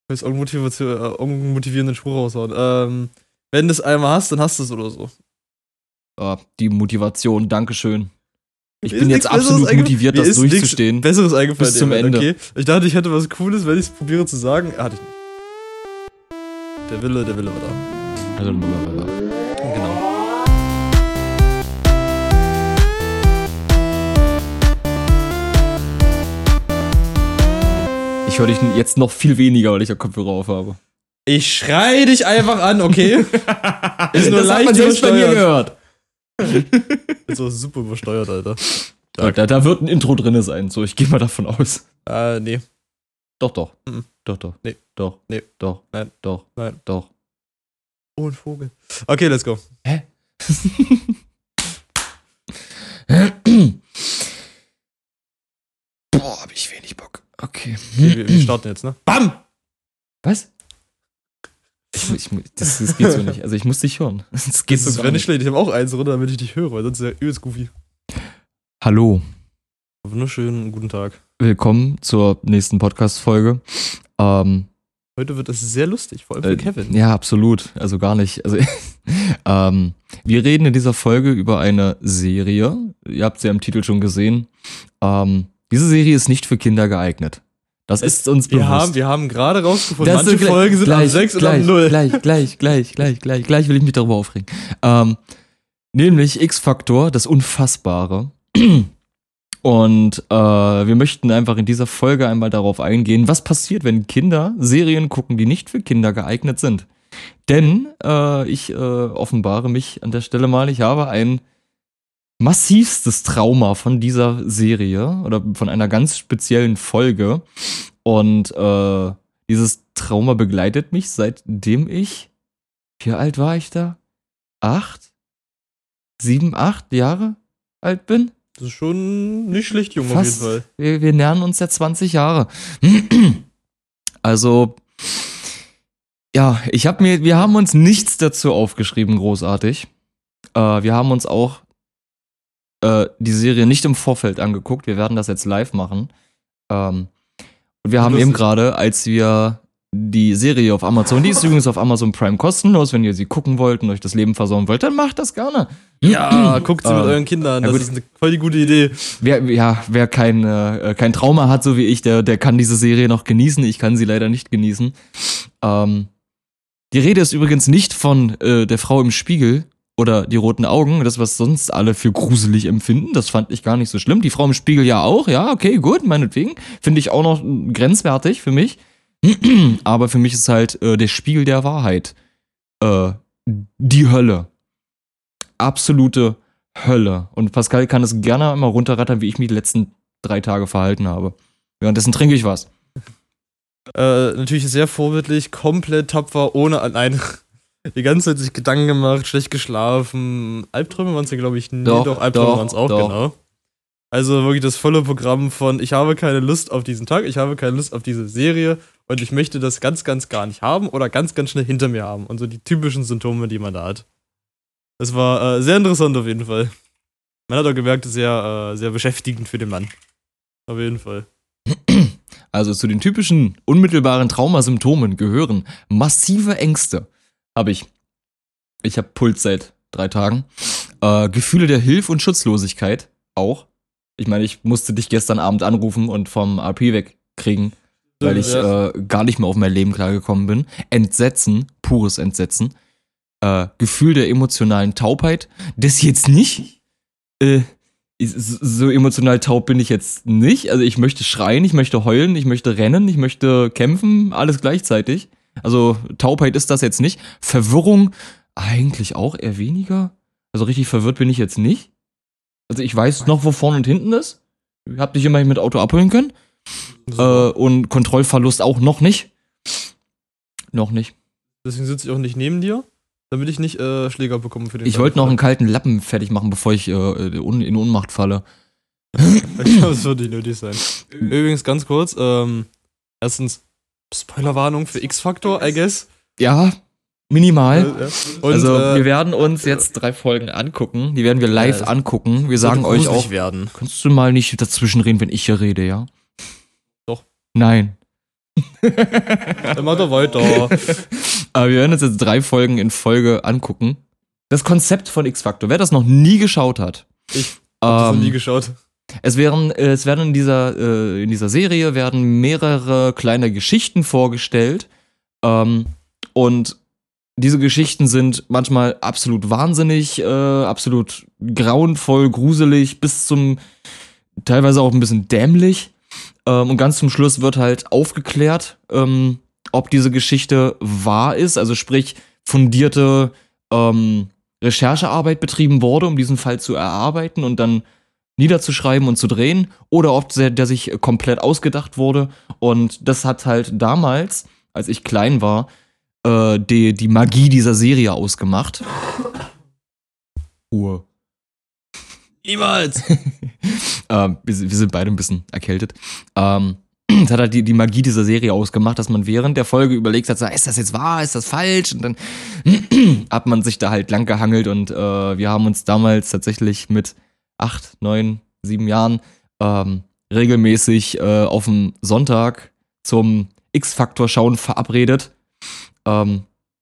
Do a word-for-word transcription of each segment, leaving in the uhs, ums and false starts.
Ich will jetzt irgendeinen, äh, irgendeinen motivierenden Spruch raushauen. Ähm, wenn du es einmal hast, dann hast du es oder so. Oh, die Motivation, Dankeschön. Ich Mir bin ist jetzt nichts Besseres absolut eingef- motiviert, Mir das ist durchzustehen. nichts Besseres eingefallen. bis zum Ey, Ende. Okay? Ich dachte, ich hätte was Cooles, wenn ich es probiere zu sagen. Hatte ich nicht. Der Wille, der Wille war da. Also, Genau. ich höre dich jetzt noch viel weniger, weil ich ja Kopfhörer auf habe. Ich schrei dich einfach an, okay? Ist nur das leicht hat man selbst bei mir übersteuert. gehört. Ist auch super übersteuert, Alter. Da, da, da wird ein Intro drin sein, so ich gehe mal davon aus. Äh, nee. Doch, doch. Mhm. Doch, doch. Nee. Doch. Nee. Doch. Nein. Doch. Nein. Doch. Oh, ein Vogel. Okay, let's go. Hä? Boah, hab ich wenig Bock. Okay. Okay, wir, wir starten jetzt, ne? Bam! Was? Ich, ich, das, das geht so nicht. Also ich muss dich hören. Das geht Das so ist gar nicht nicht. schlecht. Ich habe auch eins runter, damit ich dich höre, weil sonst ist ja übelst goofy. Hallo. Wunderschönen guten Tag. Willkommen zur nächsten Podcast-Folge. Ähm, Heute wird es sehr lustig, vor allem für äh, Kevin. Ja, absolut. Also gar nicht. Also, ähm, wir reden in dieser Folge über eine Serie. Ihr habt sie ja im Titel schon gesehen. Ähm, diese Serie ist nicht für Kinder geeignet. Das Es- ist uns Wir bewusst. haben, wir haben gerade rausgefunden, Das manche ist gleich- Folgen sind gleich, ab sechs und gleich, ab null. Gleich, gleich, gleich, gleich, gleich, gleich will ich mich darüber aufregen. Ähm, nämlich X-Faktor, das Unfassbare. Und äh, wir möchten einfach in dieser Folge einmal darauf eingehen, was passiert, wenn Kinder Serien gucken, die nicht für Kinder geeignet sind. Denn äh, ich äh, offenbare mich an der Stelle mal, ich habe ein massivstes Trauma von dieser Serie oder von einer ganz speziellen Folge. Und äh, dieses Trauma begleitet mich, seitdem ich, wie alt war ich da? Acht? Sieben, acht Jahre alt bin? Das ist schon nicht schlecht, Junge, Fast. auf jeden Fall. Wir, wir nähern uns ja zwanzig Jahre. Also, ja, ich habe mir, wir haben uns nichts dazu aufgeschrieben, großartig. Äh, wir haben uns auch äh, die Serie nicht im Vorfeld angeguckt. Wir werden das jetzt live machen. Ähm, und wir haben Lustig. eben gerade, als wir die Serie auf Amazon, die ist übrigens auf Amazon Prime kostenlos, wenn ihr sie gucken wollt und euch das Leben versauen wollt, dann macht das gerne. Ja, guckt sie mit Ähm, euren Kindern, ja das gut. ist eine voll die gute Idee. Wer, ja, wer kein, äh, kein Trauma hat, so wie ich, der, der kann diese Serie noch genießen. Ich kann sie leider nicht genießen. Ähm, die Rede ist übrigens nicht von äh, der Frau im Spiegel oder die roten Augen, das, was sonst alle für gruselig empfinden. Das fand ich gar nicht so schlimm. Die Frau im Spiegel ja auch, ja, okay, gut, meinetwegen. Finde ich auch noch grenzwertig für mich. Aber für mich ist halt äh, der Spiegel der Wahrheit äh, die Hölle. Absolute Hölle. Und Pascal kann es gerne mal runterrattern, wie ich mich die letzten drei Tage verhalten habe. Währenddessen trinke ich was. Äh, natürlich sehr vorbildlich, komplett tapfer, ohne allein die ganze Zeit sich Gedanken gemacht, schlecht geschlafen. Albträume waren es ja, glaube ich, nie. Doch, Doch, Albträume doch, waren es auch, doch. genau. Also wirklich das volle Programm von, ich habe keine Lust auf diesen Tag, ich habe keine Lust auf diese Serie und ich möchte das ganz, ganz gar nicht haben oder ganz, ganz schnell hinter mir haben. Und so die typischen Symptome, die man da hat. Das war äh, sehr interessant auf jeden Fall. Man hat auch gemerkt, sehr, äh, sehr beschäftigend für den Mann. Auf jeden Fall. Also zu den typischen unmittelbaren Traumasymptomen gehören massive Ängste. Habe ich. Ich habe Puls seit drei Tagen. Äh, Gefühle der Hilf- und Schutzlosigkeit auch. Ich meine, ich musste dich gestern Abend anrufen und vom A P wegkriegen, weil ich Ja. äh, gar nicht mehr auf mein Leben klargekommen bin. Entsetzen, pures Entsetzen. Äh, Gefühl der emotionalen Taubheit. Das jetzt nicht. Äh, ist- so emotional taub bin ich jetzt nicht. Also ich möchte schreien, ich möchte heulen, ich möchte rennen, ich möchte kämpfen, alles gleichzeitig. Also Taubheit ist das jetzt nicht. Verwirrung eigentlich auch eher weniger. Also richtig verwirrt bin ich jetzt nicht. Also ich weiß noch, wo vorne und hinten ist. Ich hab dich immerhin mit Auto abholen können. Äh, und Kontrollverlust auch noch nicht. Noch nicht. Deswegen sitze ich auch nicht neben dir, damit ich nicht äh, Schläger bekomme für den Ich wollte noch einen kalten Lappen fertig machen, bevor ich äh, un- in Ohnmacht falle. Ich glaube, es wird nicht nötig sein. Übrigens, ganz kurz, ähm, erstens, Spoilerwarnung für X-Factor, I guess. Ja, minimal. Äh, ja. Und, also äh, wir werden uns jetzt drei Folgen angucken. Die werden wir live Ja, es angucken. Wir sollte sagen euch gruselig auch, werden. kannst du mal nicht dazwischen reden, wenn ich hier rede, ja? Doch. Nein. Dann mach doch weiter. Aber wir werden uns jetzt drei Folgen in Folge angucken. Das Konzept von X-Factor, wer das noch nie geschaut hat. Ich hab das ähm, noch nie geschaut. Es werden, äh, es werden in dieser, äh, in dieser Serie werden mehrere kleine Geschichten vorgestellt. Ähm, und diese Geschichten sind manchmal absolut wahnsinnig, äh, absolut grauenvoll, gruselig, bis zum teilweise auch ein bisschen dämlich. Ähm, und ganz zum Schluss wird halt aufgeklärt, ähm, ob diese Geschichte wahr ist, also sprich fundierte ähm, Recherchearbeit betrieben wurde, um diesen Fall zu erarbeiten und dann niederzuschreiben und zu drehen, oder ob der, der sich komplett ausgedacht wurde. Und das hat halt damals, als ich klein war, äh, die, die Magie dieser Serie ausgemacht. Ruhe. Niemals! ähm, wir, wir sind beide ein bisschen erkältet. Ähm, das hat halt die, die Magie dieser Serie ausgemacht, dass man während der Folge überlegt hat, so, ist das jetzt wahr, ist das falsch? Und dann hat man sich da halt lang gehangelt und äh, wir haben uns damals tatsächlich mit acht, neun, sieben Jahren ähm, regelmäßig äh, auf dem Sonntag zum X-Factor-Schauen verabredet. Ähm,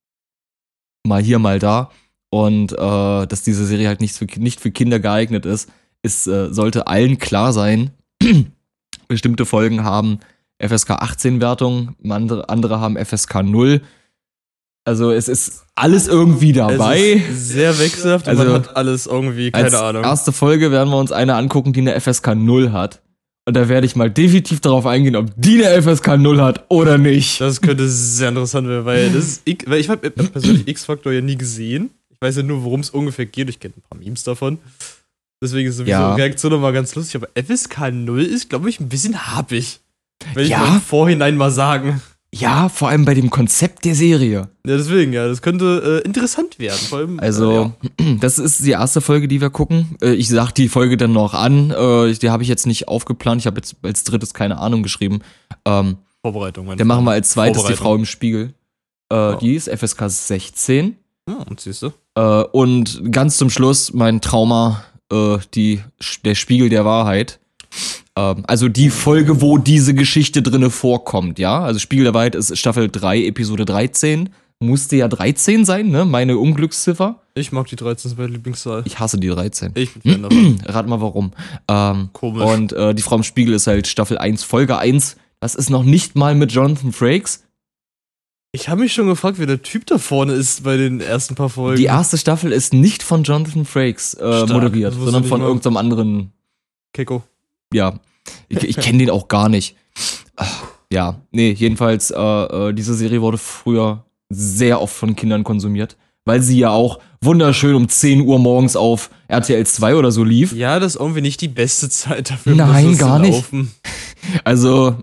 mal hier, mal da. Und äh, dass diese Serie halt nicht für, nicht für Kinder geeignet ist, ist äh, sollte allen klar sein. Bestimmte Folgen haben F S K achtzehn Wertung, andere, andere haben F S K null. Also es ist alles irgendwie dabei. Es ist sehr wechselhaft und Also, man hat alles irgendwie, keine als Ahnung. erste Folge werden wir uns eine angucken, die eine F S K null hat. Und da werde ich mal definitiv darauf eingehen, ob die eine F S K null hat oder nicht. Das könnte sehr interessant werden, weil das ist, ich, weil ich habe persönlich X-Factor ja nie gesehen. Ich weiß ja nur, worum es ungefähr geht. Ich kenne ein paar Memes davon. Deswegen ist sowieso Ja. Reaktion nochmal ganz lustig. Aber F S K null ist, glaube ich, ein bisschen happig. Will Ja. ich mal im Vorhinein mal sagen. Ja, vor allem bei dem Konzept der Serie. Ja, deswegen, ja. Das könnte äh, interessant werden. Vor allem, Also, äh, ja. das ist die erste Folge, die wir gucken. Äh, ich sag die Folge dann noch an. Äh, die habe ich jetzt nicht aufgeplant. Ich habe jetzt als drittes keine Ahnung geschrieben. Ähm, Vorbereitung. mein dann machen wir Freund. als zweites die Vorbereitung. Frau im Spiegel. Äh, Ja. Die ist F S K sechzehn. Ja, und siehst du? Äh, und ganz zum Schluss mein Trauma, äh, die, der Spiegel der Wahrheit. Ähm, also die Folge, wo diese Geschichte drinne vorkommt, ja? Also Spiegel der Wahrheit ist Staffel drei, Episode dreizehn. Musste ja dreizehn sein, ne? Meine Unglücksziffer. Ich mag die dreizehn, das ist meine Lieblingszahl. Ich hasse die dreizehn. Ich bin Fan davon. Rat mal warum. Ähm, Komisch. Und äh, die Frau im Spiegel ist halt Staffel eins, Folge eins. Das ist noch nicht mal mit Jonathan Frakes. Ich habe mich schon gefragt, wer der Typ da vorne ist bei den ersten paar Folgen. Die erste Staffel ist nicht von Jonathan Frakes äh, Stark, moderiert, das wusste sondern ich von nicht mal. irgendeinem anderen. Keko. Ja, ich, ich kenne den auch gar nicht. Ach, ja, nee, jedenfalls, äh, äh, diese Serie wurde früher sehr oft von Kindern konsumiert, weil sie ja auch wunderschön um zehn Uhr morgens auf R T L zwei oder so lief. Ja, das ist irgendwie nicht die beste Zeit dafür, um Nein, das so gar zu nicht. laufen. Also,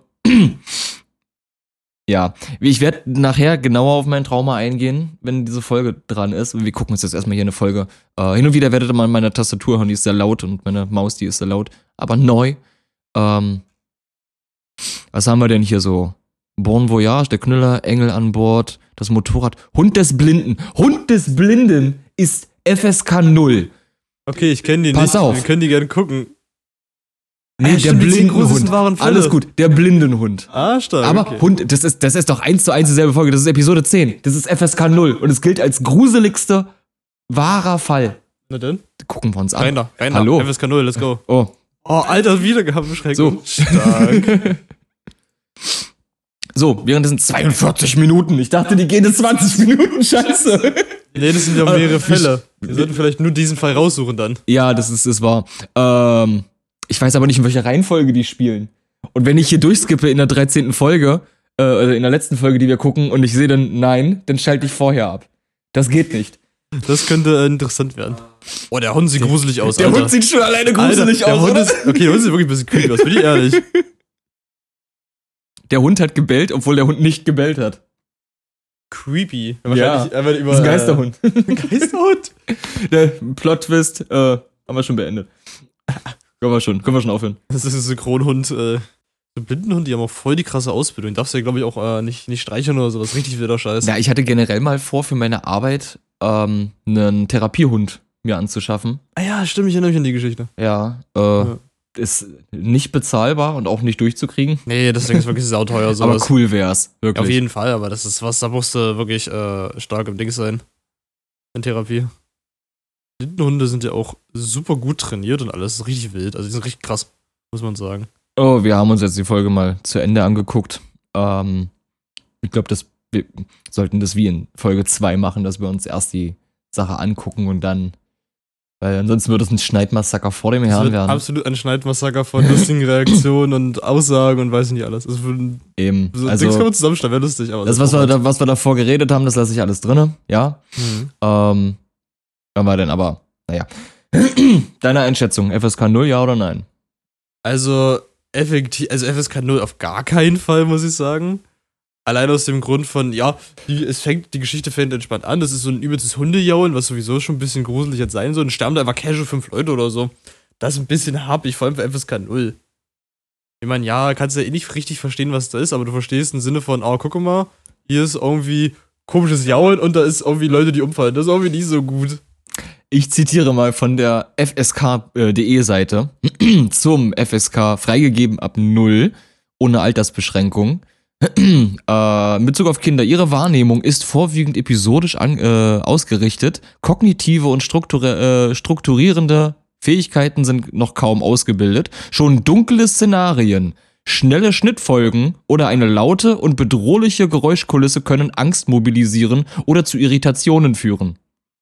ja, ich werde nachher genauer auf mein Trauma eingehen, wenn diese Folge dran ist. Wir gucken uns jetzt erstmal hier eine Folge. Äh, hin und wieder werdet ihr mal meine Tastatur hören, die ist sehr laut und meine Maus, die ist sehr laut, aber neu. Ähm, was haben wir denn hier so? Bon Voyage, der Knüller, Engel an Bord, das Motorrad, Hund des Blinden. Hund des Blinden ist F S K null. Okay, ich kenne die Pass nicht. auf. Wir können die gerne gucken. Nee, Ah, der stimmt, die zehn gruseligsten Blindenhund. wahren Fälle. Alles gut, der Blindenhund. Ah, stark. Aber okay. Hund, das ist, das ist doch eins zu eins dieselbe Folge. Das ist Episode zehn. Das ist F S K null. Und es gilt als gruseligster, wahrer Fall. Na dann. Gucken wir uns an. Reiner, reiner. Hallo. F S K null, let's go. Oh, Oh, Alter, Wiedergabebeschränkung. So. Stark. so, währenddessen zweiundvierzig Minuten. Ich dachte, die gehen in zwanzig Minuten. Scheiße. Nee, das sind ja Aber mehrere ich- Fälle. Wir sollten vielleicht nur diesen Fall raussuchen dann. Ja, das ist, das war. Ähm, ich weiß aber nicht, in welcher Reihenfolge die spielen. Und wenn ich hier durchskippe in der dreizehnten Folge, äh, oder in der letzten Folge, die wir gucken, und ich sehe dann nein, dann schalte ich vorher ab. Das geht nicht. Das könnte äh, interessant werden. Oh, der Hund sieht gruselig aus, Der Alter. Hund sieht schon alleine Alter, gruselig der aus, Hund oder? ist, okay, der Hund sieht wirklich ein bisschen creepy aus, bin ich ehrlich. Der Hund hat gebellt, obwohl der Hund nicht gebellt hat. Creepy. Ja, einfach über, Das ist ein Geisterhund. Äh, Geisterhund? Der Plot-Twist, äh, haben wir schon beendet. Können wir schon, können wir schon aufhören. Das ist ein Synchronhund, äh, so ein Blindenhund, die haben auch voll die krasse Ausbildung. Darfst du ja, glaube ich, auch äh, nicht, nicht streicheln oder sowas. Richtig wilder Scheiß. Ja, ich hatte generell mal vor, für meine Arbeit ähm, einen Therapiehund mir anzuschaffen. Ah ja, stimmt, ich erinnere mich an die Geschichte. Ja, äh, Ja. ist nicht bezahlbar und auch nicht durchzukriegen. Nee, das Ding ist wirklich sauteuer. Aber cool wär's, wirklich. Auf jeden Fall, aber das ist was, da musst du wirklich äh, stark im Ding sein. In Therapie. Blindenhunde sind ja auch super gut trainiert und alles. Das ist richtig wild. Also die sind richtig krass, muss man sagen. Oh, wir haben uns jetzt die Folge mal zu Ende angeguckt. Ähm, ich glaube, das wir sollten das wie in Folge zwei machen, dass wir uns erst die Sache angucken und dann, weil ansonsten würde es ein Schneidmassaker vor dem Herrn werden. Absolut ein Schneidmassaker von lustigen Reaktionen und Aussagen und weiß nicht alles. Also für, Eben. So also, Dings kann man zusammenstellen, wäre lustig. Aber das, was wir, da, was wir davor geredet haben, das lasse ich alles drin, ja. Mhm. Ähm, wann war denn aber, naja. Deine Einschätzung, F S K null, ja oder nein? Also, effektiv, also F S K null auf gar keinen Fall, muss ich sagen. Allein aus dem Grund von, ja, die, es fängt, die Geschichte fängt entspannt an. Das ist so ein übelstes Hundejaulen, was sowieso schon ein bisschen gruselig jetzt sein soll. Und sterben da einfach casual fünf Leute oder so. Das ist ein bisschen happig, vor allem für F S K null. Ich meine, ja, kannst ja eh nicht richtig verstehen, was da ist, aber du verstehst im Sinne von, oh, guck mal, hier ist irgendwie komisches Jaulen und da ist irgendwie Leute, die umfallen. Das ist irgendwie nicht so gut. Ich zitiere mal von der F S K Punkt de Seite zum F S K freigegeben ab null, ohne Altersbeschränkung. äh, in Bezug auf Kinder, ihre Wahrnehmung ist vorwiegend episodisch an, äh, ausgerichtet. Kognitive und struktur äh, strukturierende Fähigkeiten sind noch kaum ausgebildet. Schon dunkle Szenarien, schnelle Schnittfolgen oder eine laute und bedrohliche Geräuschkulisse können Angst mobilisieren oder zu Irritationen führen.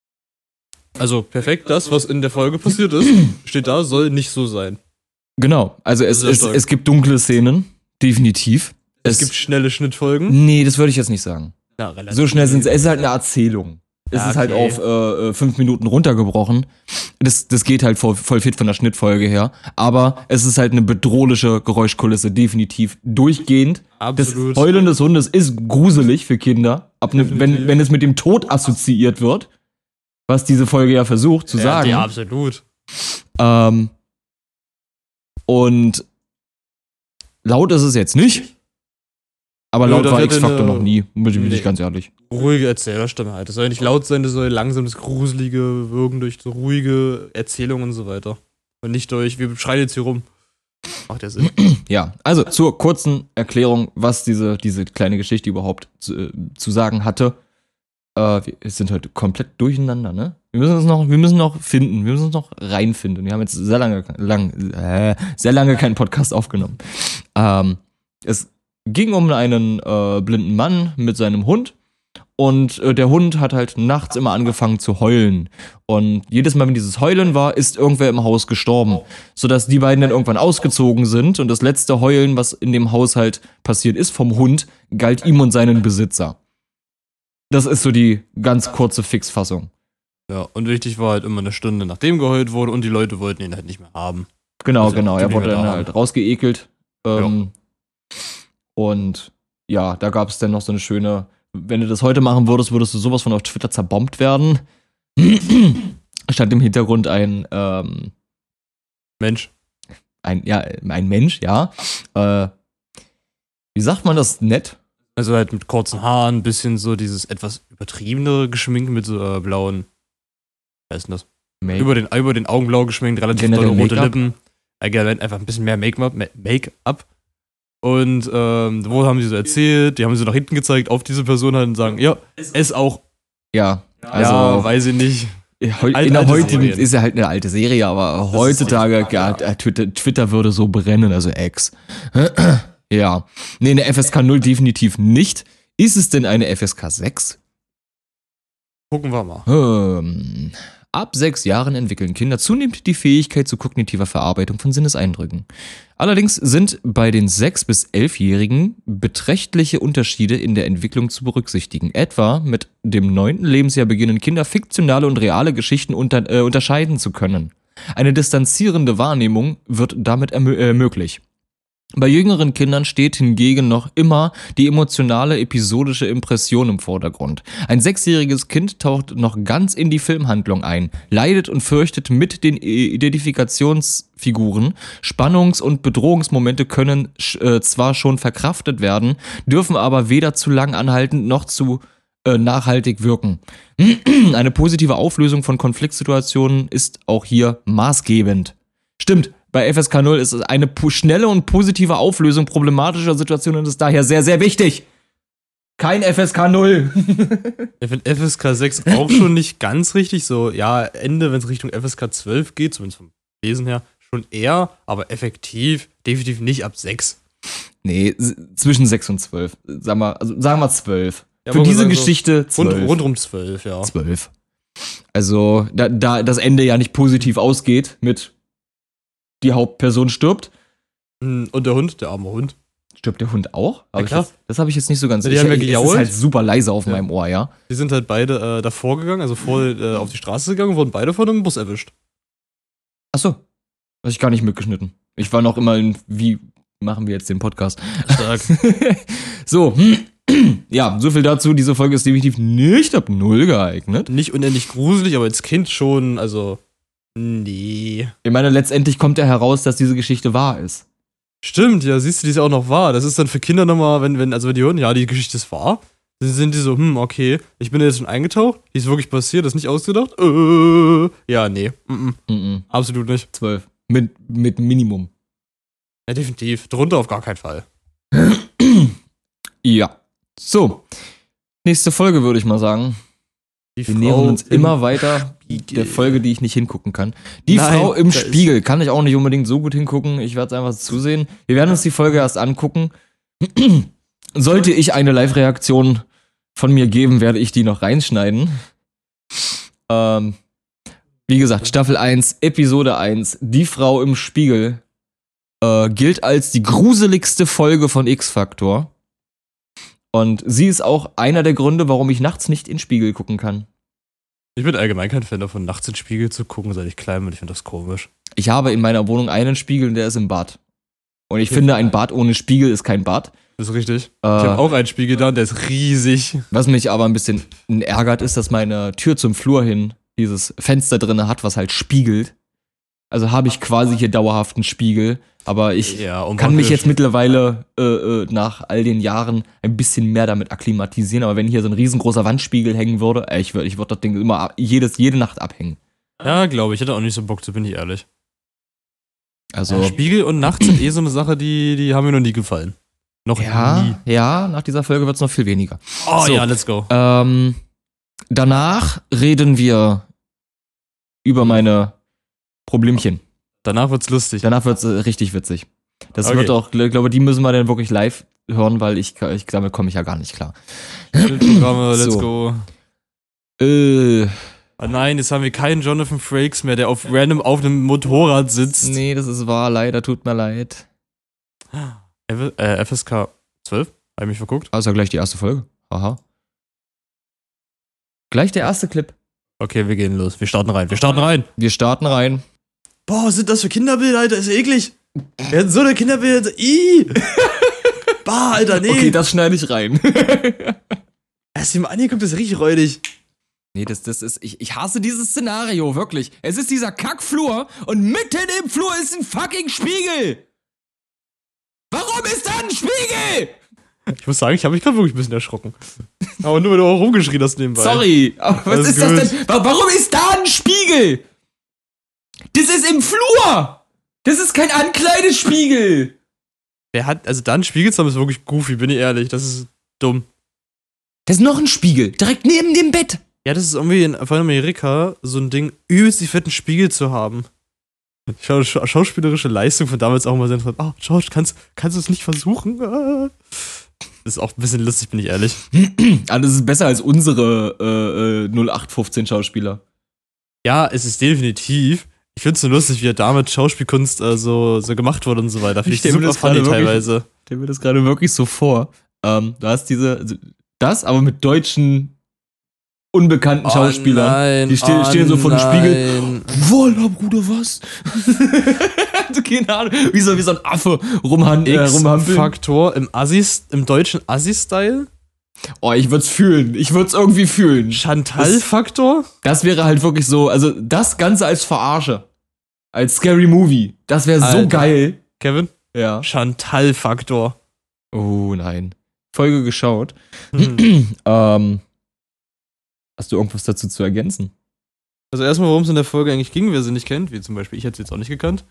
Also perfekt, das, was in der Folge passiert ist, steht da, soll nicht so sein. Genau, also es, es, es gibt dunkle Szenen, definitiv. Es, es gibt schnelle Schnittfolgen? Nee, das würde ich jetzt nicht sagen. Ja, relativ. So schnell sind es. Es ist halt eine Erzählung. Es ja, ist halt okay. auf äh, fünf Minuten runtergebrochen. Das, das geht halt voll, voll fit von der Schnittfolge her. Aber es ist halt eine bedrohliche Geräuschkulisse, definitiv durchgehend. Absolut. Das Heulen des Hundes ist gruselig für Kinder, ab ne, wenn, wenn es mit dem Tod assoziiert wird. Was diese Folge ja versucht zu ja, sagen. Ja, absolut. Ähm, und laut ist es jetzt nicht. Aber laut ja, war X-Factor noch nie, bin nee. ich ganz ehrlich. Ruhige Erzählerstimme halt. Das soll nicht laut sein, das soll langsam das Gruselige wirken durch so ruhige Erzählungen und so weiter. Und nicht durch, wir schreien jetzt hier rum. Macht ja Sinn. Ja, also zur kurzen Erklärung, was diese, diese kleine Geschichte überhaupt zu, äh, zu sagen hatte. Äh, wir sind heute komplett durcheinander, ne? Wir müssen uns noch, wir müssen noch finden, wir müssen uns noch reinfinden. Wir haben jetzt sehr lange, lang, äh, sehr lange keinen Podcast aufgenommen. Ähm, es ging um einen äh, blinden Mann mit seinem Hund und äh, der Hund hat halt nachts immer angefangen zu heulen und jedes Mal, wenn dieses Heulen war, ist irgendwer im Haus gestorben, sodass die beiden dann irgendwann ausgezogen sind und das letzte Heulen, was in dem Haushalt passiert ist vom Hund, galt ihm und seinen Besitzer. Das ist so die ganz kurze Fixfassung. Ja, und wichtig war halt immer eine Stunde, nachdem geheult wurde und die Leute wollten ihn halt nicht mehr haben. Genau, also, genau, er wurde dann halt haben. rausgeekelt. Ähm, ja. Und ja, da gab es dann noch so eine schöne, wenn du das heute machen würdest, würdest du sowas von auf Twitter zerbombt werden. Stand im Hintergrund ein ähm, Mensch. Ein, ja, ein Mensch, ja. Äh, wie sagt man das nett? Also halt mit kurzen Haaren, ein bisschen so dieses etwas übertriebenere Geschminkt mit so äh, blauen, was ist denn das? Über den, über den Augen blau geschminkt, relativ dolle rote Lippen. Allgemein einfach ein bisschen mehr Make-up. Make-up. Und ähm, wo haben sie so erzählt? Die haben sie nach hinten gezeigt, auf diese Person halt und sagen, ja, es auch. Ja, also. Ja, weiß ich nicht. Heu, in der heutigen ist ja halt eine alte Serie, aber das heutzutage, ja, Twitter, Twitter würde so brennen, also Ex. Ja. Nee, eine F S K null definitiv nicht. Ist es denn eine F S K sechs? Gucken wir mal. Ähm, ab sechs Jahren entwickeln Kinder zunehmend die Fähigkeit zu kognitiver Verarbeitung von Sinneseindrücken. Allerdings sind bei den sechs- bis elfjährigen beträchtliche Unterschiede in der Entwicklung zu berücksichtigen. Etwa mit dem neunten Lebensjahr beginnen Kinder fiktionale und reale Geschichten unter, äh, unterscheiden zu können. Eine distanzierende Wahrnehmung wird damit ermö- äh, möglich. Bei jüngeren Kindern steht hingegen noch immer die emotionale, episodische Impression im Vordergrund. Ein sechsjähriges Kind taucht noch ganz in die Filmhandlung ein, leidet und fürchtet mit den Identifikationsfiguren. Spannungs- und Bedrohungsmomente können äh, zwar schon verkraftet werden, dürfen aber weder zu lang anhalten noch zu äh, nachhaltig wirken. Eine positive Auflösung von Konfliktsituationen ist auch hier maßgebend. Stimmt, bei F S K null ist eine po- schnelle und positive Auflösung problematischer Situationen und ist daher sehr, sehr wichtig. Kein F S K null. Ich finde F S K sechs auch schon nicht ganz richtig. So, ja, Ende, wenn es Richtung F S K zwölf geht, zumindest vom Lesen her, schon eher, aber effektiv definitiv nicht ab sechs. Nee, s- zwischen sechs und zwölf. Sag mal, also sagen wir zwölf. Ja, Für wollen wir diese sagen, so Geschichte Rund, zwölf. rund um zwölf, ja. zwölf. Also, da, da das Ende ja nicht positiv ausgeht mit die Hauptperson stirbt. Hm, Und der Hund, der arme Hund. Stirbt der Hund auch? Aber Ja, klar. ich jetzt, das habe ich jetzt nicht so ganz. Ja, die haben ja ich, es ist gejault. halt super leise auf Ja. meinem Ohr, ja. Die sind halt beide äh, davor gegangen, also vor äh, auf die Straße gegangen, wurden beide von einem Bus erwischt. Achso. Habe ich gar nicht mitgeschnitten. Ich war noch immer in, wie machen wir jetzt den Podcast? Stark. So, ja, so viel dazu. Diese Folge ist definitiv nicht ab null geeignet. Nicht unendlich gruselig, aber als Kind schon, also. Nee. Ich meine, letztendlich kommt ja heraus, dass diese Geschichte wahr ist. Stimmt, ja, siehst du, die ist ja auch noch wahr. Das ist dann für Kinder nochmal, wenn, wenn, also wenn die hören, ja, die Geschichte ist wahr, dann sind die so, hm, okay, ich bin da jetzt schon eingetaucht, die ist wirklich passiert, das ist nicht ausgedacht. Äh, ja, nee, mm, mm, Mhm. absolut nicht. zwölf. Mit, mit Minimum. Ja, definitiv. Drunter auf gar keinen Fall. Ja. So. Nächste Folge würde ich mal sagen. Die Wir nähern uns immer weiter der Folge, die ich nicht hingucken kann. Die Nein, Frau im da ist- Spiegel kann ich auch nicht unbedingt so gut hingucken. Ich werde es einfach zusehen. Wir werden uns die Folge erst angucken. Sollte ich eine Live-Reaktion von mir geben, werde ich die noch reinschneiden. Ähm, wie gesagt, Staffel eins, Episode eins, Die Frau im Spiegel, äh, gilt als die gruseligste Folge von X-Factor. Und sie ist auch einer der Gründe, warum ich nachts nicht in den Spiegel gucken kann. Ich bin allgemein kein Fan davon, nachts in den Spiegel zu gucken, seit ich klein bin. Ich finde das komisch. Ich habe in meiner Wohnung einen Spiegel und der ist im Bad. Und ich finde, ein Bad ohne Spiegel ist kein Bad. Das ist richtig. Äh, Ich habe auch einen Spiegel da und der ist riesig. Was mich aber ein bisschen ärgert, ist, dass meine Tür zum Flur hin dieses Fenster drin hat, was halt spiegelt. Also habe ich quasi hier dauerhaft einen Spiegel. Aber ich Ja, kann mich jetzt unpraktisch. mittlerweile äh, äh, nach all den Jahren ein bisschen mehr damit akklimatisieren. Aber wenn hier so ein riesengroßer Wandspiegel hängen würde, äh, ich würde ich würd das Ding immer ab- jedes, jede Nacht abhängen. Ja, glaube ich. Ich hätte auch nicht so Bock zu, bin ich ehrlich. Also, Ja, Spiegel und nachts sind eh so eine Sache, die, die haben mir noch nie gefallen. Noch nie. ja, ja, nach dieser Folge wird es noch viel weniger. Oh So. ja, let's go. Ähm, danach reden wir über meine Problemchen. Danach wird's lustig. Danach wird's äh, richtig witzig. Das Okay. wird auch, ich glaube, die müssen wir dann wirklich live hören, weil ich, ich damit komme ich ja gar nicht klar. Programme, let's So. go. Äh, Ah nein, jetzt haben wir keinen Jonathan Frakes mehr, der auf random auf einem Motorrad sitzt. nee, das ist wahr, leider, tut mir leid. F- äh, F S K zwölf? Hab ich mich verguckt? Ah, ist ja gleich die erste Folge. Aha. Gleich der erste Clip. Okay, wir gehen los. Wir starten rein. Wir starten rein. Wir starten rein. Boah, was sind das für Kinderbilder, Alter? Ist ja eklig. Wir hatten so eine Kinderbilder. Ih. Bah, Alter, nee. Okay, das schneide ich rein. Hast du dir mal angeguckt, das ist richtig räudig. Nee, das, das ist, ich, ich hasse dieses Szenario, wirklich. Es ist dieser Kackflur und mitten im Flur ist ein fucking Spiegel. Warum ist da ein Spiegel? Ich muss sagen, ich habe mich gerade wirklich ein bisschen erschrocken. Aber nur, weil du auch rumgeschrien hast nebenbei. Sorry, aber was Alles ist das gut. denn? Wa- Warum ist da ein Spiegel? Das ist im Flur. Das ist kein Ankleidespiegel. Der hat, also dann Spiegel zu haben, ist wirklich goofy, bin ich ehrlich. Das ist dumm. Das ist noch ein Spiegel, direkt neben dem Bett. Ja, das ist irgendwie in, von Amerika so ein Ding, übelst die fetten Spiegel zu haben. Schau, scha schauspielerische Leistung von damals auch mal sehr interessant. Oh, George, kannst, kannst du es nicht versuchen? Ah. Das ist auch ein bisschen lustig, bin ich ehrlich. Ah, das ist besser als unsere äh, äh, null acht fünfzehn Schauspieler. Ja, es ist definitiv. Ich finde es so lustig, wie er damit Schauspielkunst äh, so, so gemacht wurde und so weiter. Finde Ich ich stell mir super das gerade funny wirklich- teilweise. Stell mir das gerade wirklich so vor. Ähm, du hast diese, also das, aber mit deutschen unbekannten Schauspielern. nein, Die ste oh stehen so vor dem Spiegel. nein. Voila, Bruder, was? Also, keine Ahnung, wie so, wie so ein Affe rumhand, äh, rumhampeln. X-Faktor im Assis, im deutschen Assi-Style. Oh, ich würd's fühlen. Ich würd's irgendwie fühlen. Chantal-Faktor. Das wäre halt wirklich so, also das Ganze als Verarsche. Als Scary Movie. Das wäre so Alter. geil. Kevin? Ja. Chantal-Faktor. Oh nein. Folge geschaut. Hm. ähm, hast du irgendwas dazu zu ergänzen? Also erstmal, worum es in der Folge eigentlich ging, wer sie nicht kennt, wie zum Beispiel ich hätte sie jetzt auch nicht gekannt.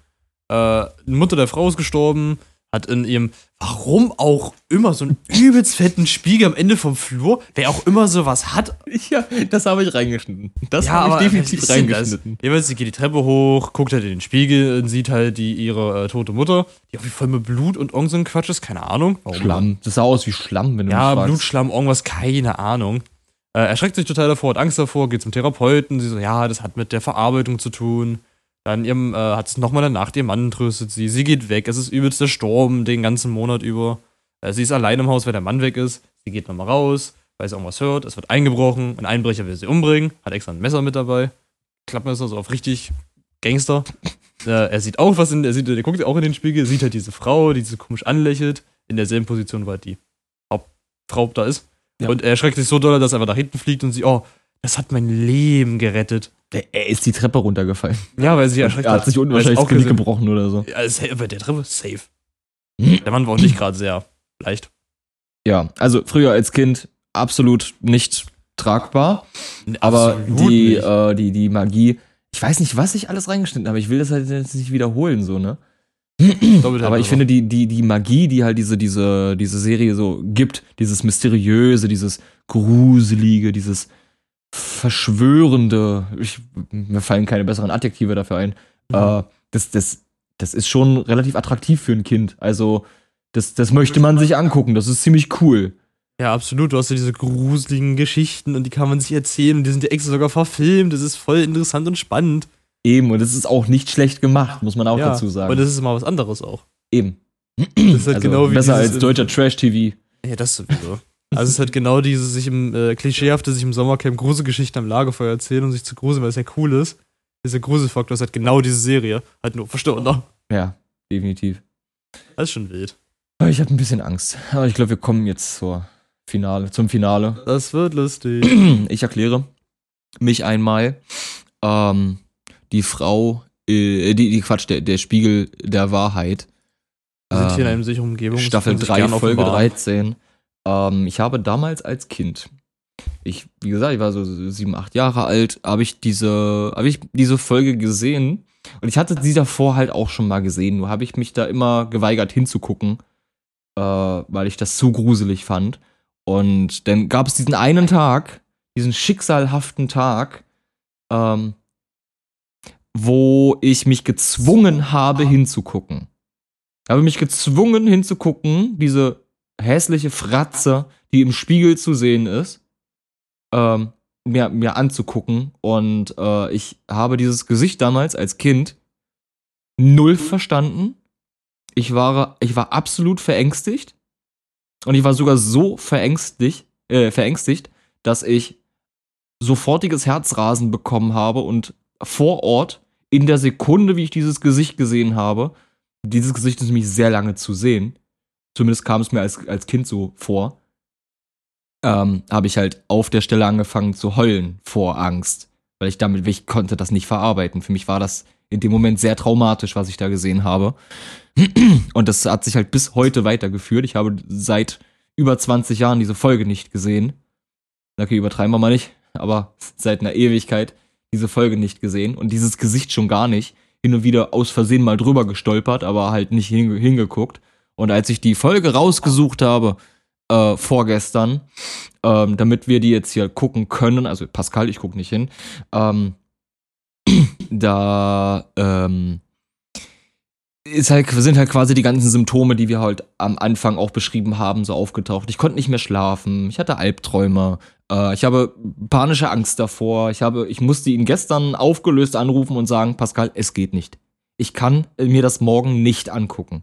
Äh, die Mutter der Frau ist gestorben, hat in ihrem, warum auch immer, so einen übelst fetten Spiegel am Ende vom Flur, wer auch immer sowas hat. Ja, das habe ich reingeschnitten. Das Ja, habe ich aber definitiv was ist denn das? reingeschnitten. Jeweils, sie geht die Treppe hoch, guckt halt in den Spiegel und sieht halt die, ihre äh, tote Mutter, die irgendwie voll mit Blut und irgend so ein Quatsch ist, keine Ahnung. Warum? Schlamm. Das sah aus wie Schlamm, wenn du Ja, mich fragst. Blutschlamm, irgendwas, keine Ahnung. Äh, er schreckt sich total davor, hat Angst davor, geht zum Therapeuten. Sie so, ja, das hat mit der Verarbeitung zu tun. Dann ihrem, äh, hat es nochmal danach, ihr Mann tröstet sie. Sie geht weg, es ist übelst der Sturm den ganzen Monat über. Äh, sie ist allein im Haus, weil der Mann weg ist. Sie geht nochmal raus, weil sie irgendwas hört. Es wird eingebrochen, ein Einbrecher will sie umbringen, hat extra ein Messer mit dabei. Klappmesser, so auf richtig Gangster. äh, er sieht auch was, in, er, sieht, er guckt auch in den Spiegel, sieht halt diese Frau, die so komisch anlächelt, in derselben Position, wo halt die Hauptfrau da ist. Ja. Und er schreckt sich so doll, dass er einfach nach hinten fliegt und sie, oh, das hat mein Leben gerettet. Er ist die Treppe runtergefallen. Ja, weil sie erschreckt hat. Er hat sich unten wahrscheinlich das Genick gebrochen oder so. Ja, safe, bei der Treppe, safe. Der Mann war auch nicht gerade sehr leicht. Ja, also früher als Kind absolut nicht tragbar. Absolut aber die, nicht. äh, die, die Magie, ich weiß nicht, was ich alles reingeschnitten habe. Ich will das halt jetzt nicht wiederholen, so, ne? Aber ich finde, die, die, die Magie, die halt diese, diese, diese Serie so gibt, dieses Mysteriöse, dieses Gruselige, dieses Verschwörende, ich, mir fallen keine besseren Adjektive dafür ein, mhm. äh, das, das, das ist schon relativ attraktiv für ein Kind. Also, das, das möchte man sich angucken, das ist ziemlich cool. Ja, absolut. Du hast ja diese gruseligen Geschichten und die kann man sich erzählen und die sind ja extra sogar verfilmt. Das ist voll interessant und spannend. Eben, und es ist auch nicht schlecht gemacht, muss man auch ja, dazu sagen. Und das ist mal was anderes auch. Eben. Das ist halt also genau wie besser als deutscher Trash-T V. Ja, das sowieso. Also es ist halt genau dieses sich im äh, klischeehafte, sich im Sommercamp Gruselgeschichten am Lagerfeuer erzählen und sich zu gruseln, weil es ja cool ist. Dieser Gruselfaktor ist halt genau diese Serie. Halt nur verstörender. Ja, definitiv. Das ist schon wild. Ich habe ein bisschen Angst. Aber ich glaube, wir kommen jetzt zur Finale, zum Finale. Das wird lustig. Ich erkläre mich einmal. Ähm, die Frau, äh, die, die Quatsch, der, der Spiegel der Wahrheit. Wir sind ähm, hier in einer sicheren Umgebung. Staffel drei, Folge dreizehn. Ähm, ich habe damals als Kind, ich, wie gesagt, ich war so sieben, acht Jahre alt, habe ich diese, habe ich diese Folge gesehen. Und ich hatte sie davor halt auch schon mal gesehen. Nur habe ich mich da immer geweigert hinzugucken, äh, weil ich das zu gruselig fand. Und dann gab es diesen einen Tag, diesen schicksalhaften Tag, ähm, wo ich mich gezwungen habe hinzugucken. Ich habe mich gezwungen hinzugucken, diese hässliche Fratze, die im Spiegel zu sehen ist, ähm, mir, mir anzugucken. Und äh, ich habe dieses Gesicht damals als Kind null verstanden. Ich war, ich war absolut verängstigt. Und ich war sogar so verängstigt, äh, verängstigt, dass ich sofortiges Herzrasen bekommen habe und vor Ort, in der Sekunde, wie ich dieses Gesicht gesehen habe, dieses Gesicht ist nämlich sehr lange zu sehen, zumindest kam es mir als, als Kind so vor, ähm, habe ich halt auf der Stelle angefangen zu heulen vor Angst, weil ich damit, ich konnte das nicht verarbeiten. Für mich war das in dem Moment sehr traumatisch, was ich da gesehen habe. Und das hat sich halt bis heute weitergeführt. Ich habe seit über zwanzig Jahren diese Folge nicht gesehen. Okay, übertreiben wir mal nicht, aber seit einer Ewigkeit diese Folge nicht gesehen und dieses Gesicht schon gar nicht. Hin und wieder aus Versehen mal drüber gestolpert, aber halt nicht hinge- hingeguckt. Und als ich die Folge rausgesucht habe, äh, vorgestern, ähm, damit wir die jetzt hier gucken können, also Pascal, ich guck nicht hin, ähm, da, ähm, ist halt, sind halt quasi die ganzen Symptome, die wir halt am Anfang auch beschrieben haben, so aufgetaucht. Ich konnte nicht mehr schlafen, ich hatte Albträume, äh, ich habe panische Angst davor, ich habe, ich musste ihn gestern aufgelöst anrufen und sagen, Pascal, es geht nicht. Ich kann mir das morgen nicht angucken.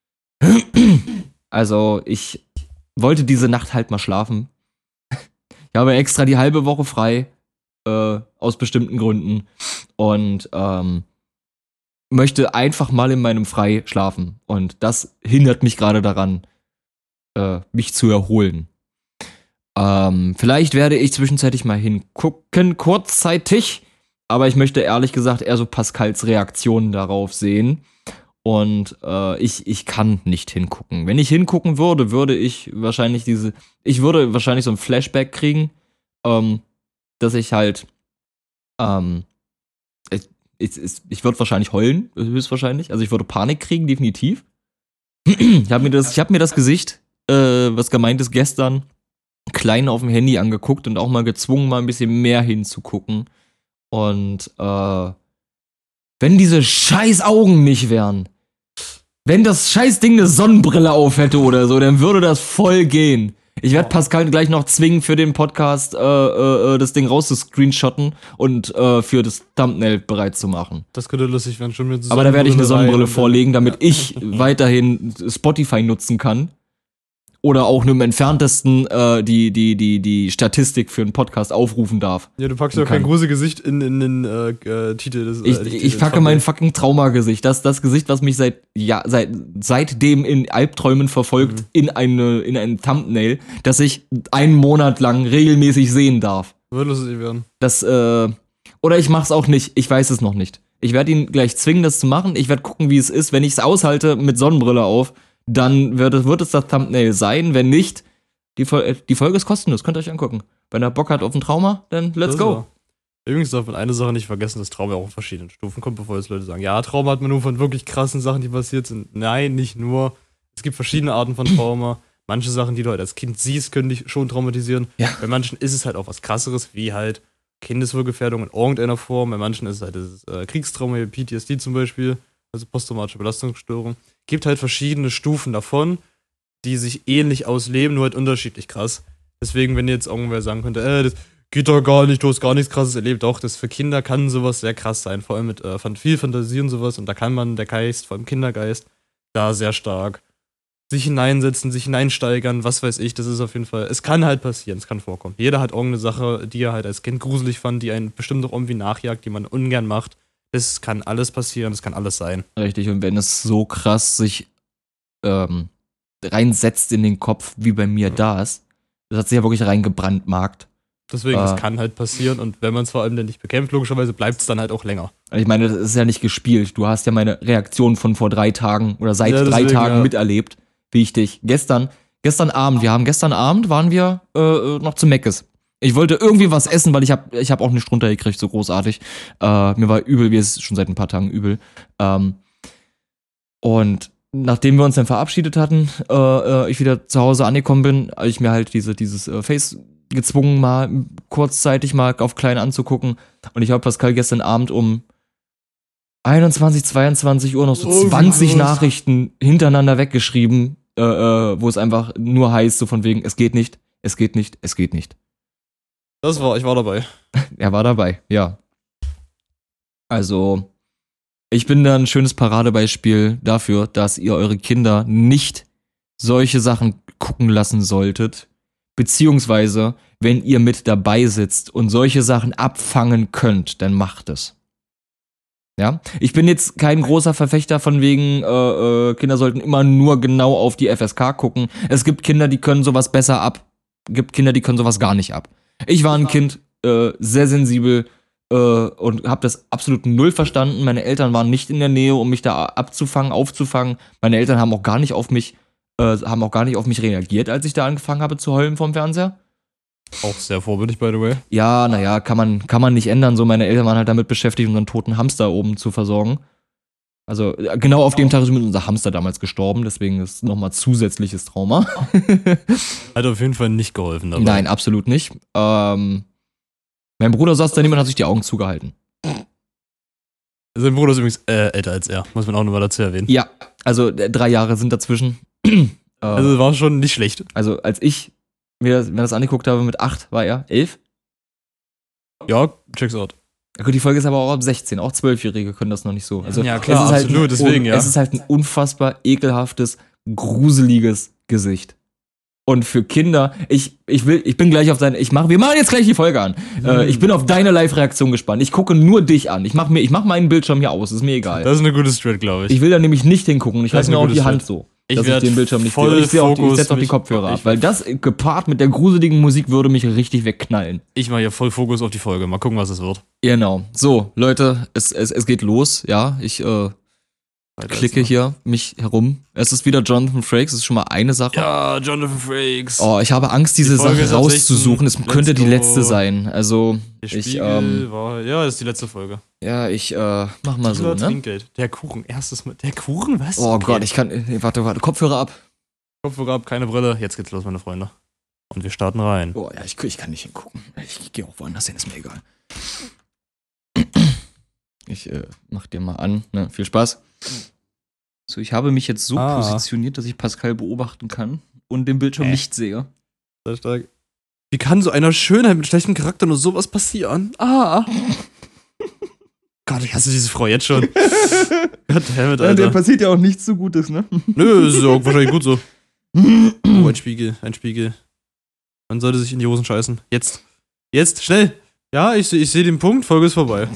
Also, ich wollte diese Nacht halt mal schlafen. Ich habe extra die halbe Woche frei, äh, aus bestimmten Gründen. Und, ähm, möchte einfach mal in meinem Frei schlafen. Und das hindert mich gerade daran, äh, mich zu erholen. Ähm, vielleicht werde ich zwischenzeitlich mal hingucken, kurzzeitig. Aber ich möchte ehrlich gesagt eher so Pascals Reaktionen darauf sehen. Und äh, ich, ich kann nicht hingucken. Wenn ich hingucken würde, würde ich wahrscheinlich diese, ich würde wahrscheinlich so ein Flashback kriegen, ähm, dass ich halt, ähm, ich, ich, ich würde wahrscheinlich heulen, höchstwahrscheinlich. Also ich würde Panik kriegen, definitiv. Ich habe mir, das, ich hab mir das Gesicht, äh, was gemeint ist, gestern klein auf dem Handy angeguckt und auch mal gezwungen, mal ein bisschen mehr hinzugucken. Und äh, wenn diese scheiß Augen nicht wären, wenn das scheiß Ding eine Sonnenbrille auf hätte oder so, dann würde das voll gehen. Ich werde Pascal gleich noch zwingen, für den Podcast äh, äh, das Ding rauszuscreenshotten und äh, für das Thumbnail bereit zu machen. Das könnte lustig werden, schon mit Aber da werde ich eine Sonnenbrille rein. vorlegen, damit ich weiterhin Spotify nutzen kann. Oder auch nur im entferntesten äh, die, die, die, die Statistik für einen Podcast aufrufen darf. Ja, du packst ja kein Gruselgesicht in, in den äh, äh, Titel des Ich, äh, ich Titel packe mein fucking Traumagesicht. Das das Gesicht, was mich seit ja, seit seitdem in Albträumen verfolgt, mhm. in eine in ein Thumbnail, das ich einen Monat lang regelmäßig sehen darf. Würde lustig werden. Das, äh, oder ich mach's auch nicht. Ich weiß es noch nicht. Ich werde ihn gleich zwingen, das zu machen. Ich werde gucken, wie es ist. Wenn ich es aushalte mit Sonnenbrille auf, dann wird es, wird es das Thumbnail sein. Wenn nicht, die, Fol- die Folge ist kostenlos. Könnt ihr euch angucken. Wenn ihr Bock hat auf ein Trauma, dann let's go. War. Übrigens darf man eine Sache nicht vergessen, dass Trauma auch auf verschiedenen Stufen kommt, bevor jetzt Leute sagen, ja, Trauma hat man nur von wirklich krassen Sachen, die passiert sind. Nein, nicht nur. Es gibt verschiedene Arten von Trauma. Manche Sachen, die du halt als Kind siehst, können dich schon traumatisieren. Ja. Bei manchen ist es halt auch was Krasseres, wie halt Kindeswohlgefährdung in irgendeiner Form. Bei manchen ist es halt das äh, Kriegstrauma, P T S D zum Beispiel, also posttraumatische Belastungsstörung. Gibt halt verschiedene Stufen davon, die sich ähnlich ausleben, nur halt unterschiedlich krass. Deswegen, wenn jetzt irgendwer sagen könnte, äh, das geht doch gar nicht, du hast gar nichts Krasses erlebt, doch, das für Kinder kann sowas sehr krass sein, vor allem mit äh, viel Fantasie und sowas, und da kann man, der Geist, vor allem Kindergeist, da sehr stark sich hineinsetzen, sich hineinsteigern, was weiß ich, das ist auf jeden Fall, es kann halt passieren, es kann vorkommen. Jeder hat irgendeine Sache, die er halt als Kind gruselig fand, die einen bestimmt auch irgendwie nachjagt, die man ungern macht. Es kann alles passieren, es kann alles sein. Richtig, und wenn es so krass sich ähm, reinsetzt in den Kopf, wie bei mir da ist, das hat sich ja wirklich reingebrandmarkt. Deswegen, äh, es kann halt passieren, und wenn man es vor allem dann nicht bekämpft, logischerweise bleibt es dann halt auch länger. Ich meine, das ist ja nicht gespielt. Du hast ja meine Reaktion von vor drei Tagen oder seit Ja, drei deswegen, Tagen ja. miterlebt, wie ich dich gestern, gestern Abend, wir haben gestern Abend, waren wir äh, noch zu Meckes. Ich wollte irgendwie was essen, weil ich habe ich hab auch nicht runtergekriegt, so großartig. Äh, mir war übel, wie es schon seit ein paar Tagen übel. Ähm, und nachdem wir uns dann verabschiedet hatten, äh, äh, ich wieder zu Hause angekommen bin, habe ich mir halt diese, dieses äh, Face gezwungen, mal kurzzeitig mal auf klein anzugucken. Und ich habe Pascal gestern Abend um einundzwanzig, zweiundzwanzig Uhr noch so Oh, zwanzig groß. Nachrichten hintereinander weggeschrieben, äh, äh, wo es einfach nur heißt, so von wegen, es geht nicht, es geht nicht, es geht nicht. Das war, ich war dabei. Er war dabei, ja. Also, ich bin da ein schönes Paradebeispiel dafür, dass ihr eure Kinder nicht solche Sachen gucken lassen solltet, beziehungsweise, wenn ihr mit dabei sitzt und solche Sachen abfangen könnt, dann macht es. Ja, ich bin jetzt kein großer Verfechter von wegen, äh, äh, Kinder sollten immer nur genau auf die F S K gucken. Es gibt Kinder, die können sowas besser ab. Gibt Kinder, die können sowas gar nicht ab. Ich war ein Kind, äh, sehr sensibel äh, und habe das absolut null verstanden. Meine Eltern waren nicht in der Nähe, um mich da abzufangen, aufzufangen. Meine Eltern haben auch gar nicht auf mich, äh, haben auch gar nicht auf mich reagiert, als ich da angefangen habe zu heulen vom Fernseher. Auch sehr vorbildlich, by the way. Ja, naja, kann man, kann man nicht ändern. So, meine Eltern waren halt damit beschäftigt, unseren toten Hamster oben zu versorgen. Also, äh, genau auf dem Tag ist mit unser Hamster damals gestorben, deswegen ist nochmal zusätzliches Trauma. Hat auf jeden Fall nicht geholfen dabei. Nein, absolut nicht. Ähm, mein Bruder saß daneben und hat sich die Augen zugehalten. Sein Bruder ist übrigens äh, älter als er, muss man auch nochmal dazu erwähnen. Ja, also äh, drei Jahre sind dazwischen. äh, Also war schon nicht schlecht. also, als ich mir, mir das angeguckt habe mit acht, war er elf. Ja, check's out. Ja, gut, die Folge ist aber auch ab sechzehn. Auch Zwölfjährige können das noch nicht so. Also, Ja, klar, es ist halt absolut, ein, deswegen, ja. Es ist halt ein unfassbar ekelhaftes, gruseliges Gesicht. Und für Kinder, ich, ich will, ich bin gleich auf deine, ich mach, wir machen jetzt gleich die Folge an. Mhm. Äh, ich bin auf deine Live-Reaktion gespannt. Ich gucke nur dich an. Ich mach mir, ich mach meinen Bildschirm hier aus, ist mir egal. Das ist eine gute Strat, glaube ich. Ich will da nämlich nicht hingucken. Ich Das ist halte mir eine auch die gute Hand Strat. so, Ich dass ich werd den Bildschirm nicht voll sehe. Ich, seh auch die- ich Fokus setze auch die mich- Kopfhörer ab, ich- weil das gepaart mit der gruseligen Musik würde mich richtig wegknallen. Ich mache hier voll Fokus auf die Folge. Mal gucken, was es wird. Genau. So, Leute, es, es, es geht los, ja. Ich, äh, klicke hier mich herum. Es ist wieder Jonathan Frakes, das ist schon mal eine Sache. Ja, Jonathan Frakes. Oh, ich habe Angst, diese Die Folge Sache ist ab sechzehn. rauszusuchen. Es könnte die Let's go. letzte sein. Also, Der ich, Spiegel ähm, war, ja, das ist die letzte Folge. ja, ich, äh, mach mal so, Lieber ne? Trinkgeld. Der Kuchen, erstes Mal. Der Kuchen, was? Oh Okay. Gott, ich kann, nee, warte, warte, Kopfhörer ab. Kopfhörer ab, keine Brille. Jetzt geht's los, meine Freunde. Und wir starten rein. Oh ja, ich, ich kann nicht hingucken. Ich gehe auch woanders hin, ist mir egal. Ich äh, mach dir mal an, ne? Viel Spaß. So, ich habe mich jetzt so Ah. positioniert, dass ich Pascal beobachten kann und den Bildschirm Äh. nicht sehe. Sehr stark. Wie kann so einer Schönheit mit schlechtem Charakter nur sowas passieren? Ah. Gott, ich hasse diese Frau jetzt schon. Goddammit, Alter. passiert ja auch nichts so Gutes, ne? Nö, ist auch wahrscheinlich gut so. Oh, ein Spiegel, ein Spiegel. Man sollte sich in die Hosen scheißen. Jetzt. Jetzt, schnell. Ja, ich, ich sehe den Punkt, Folge ist vorbei.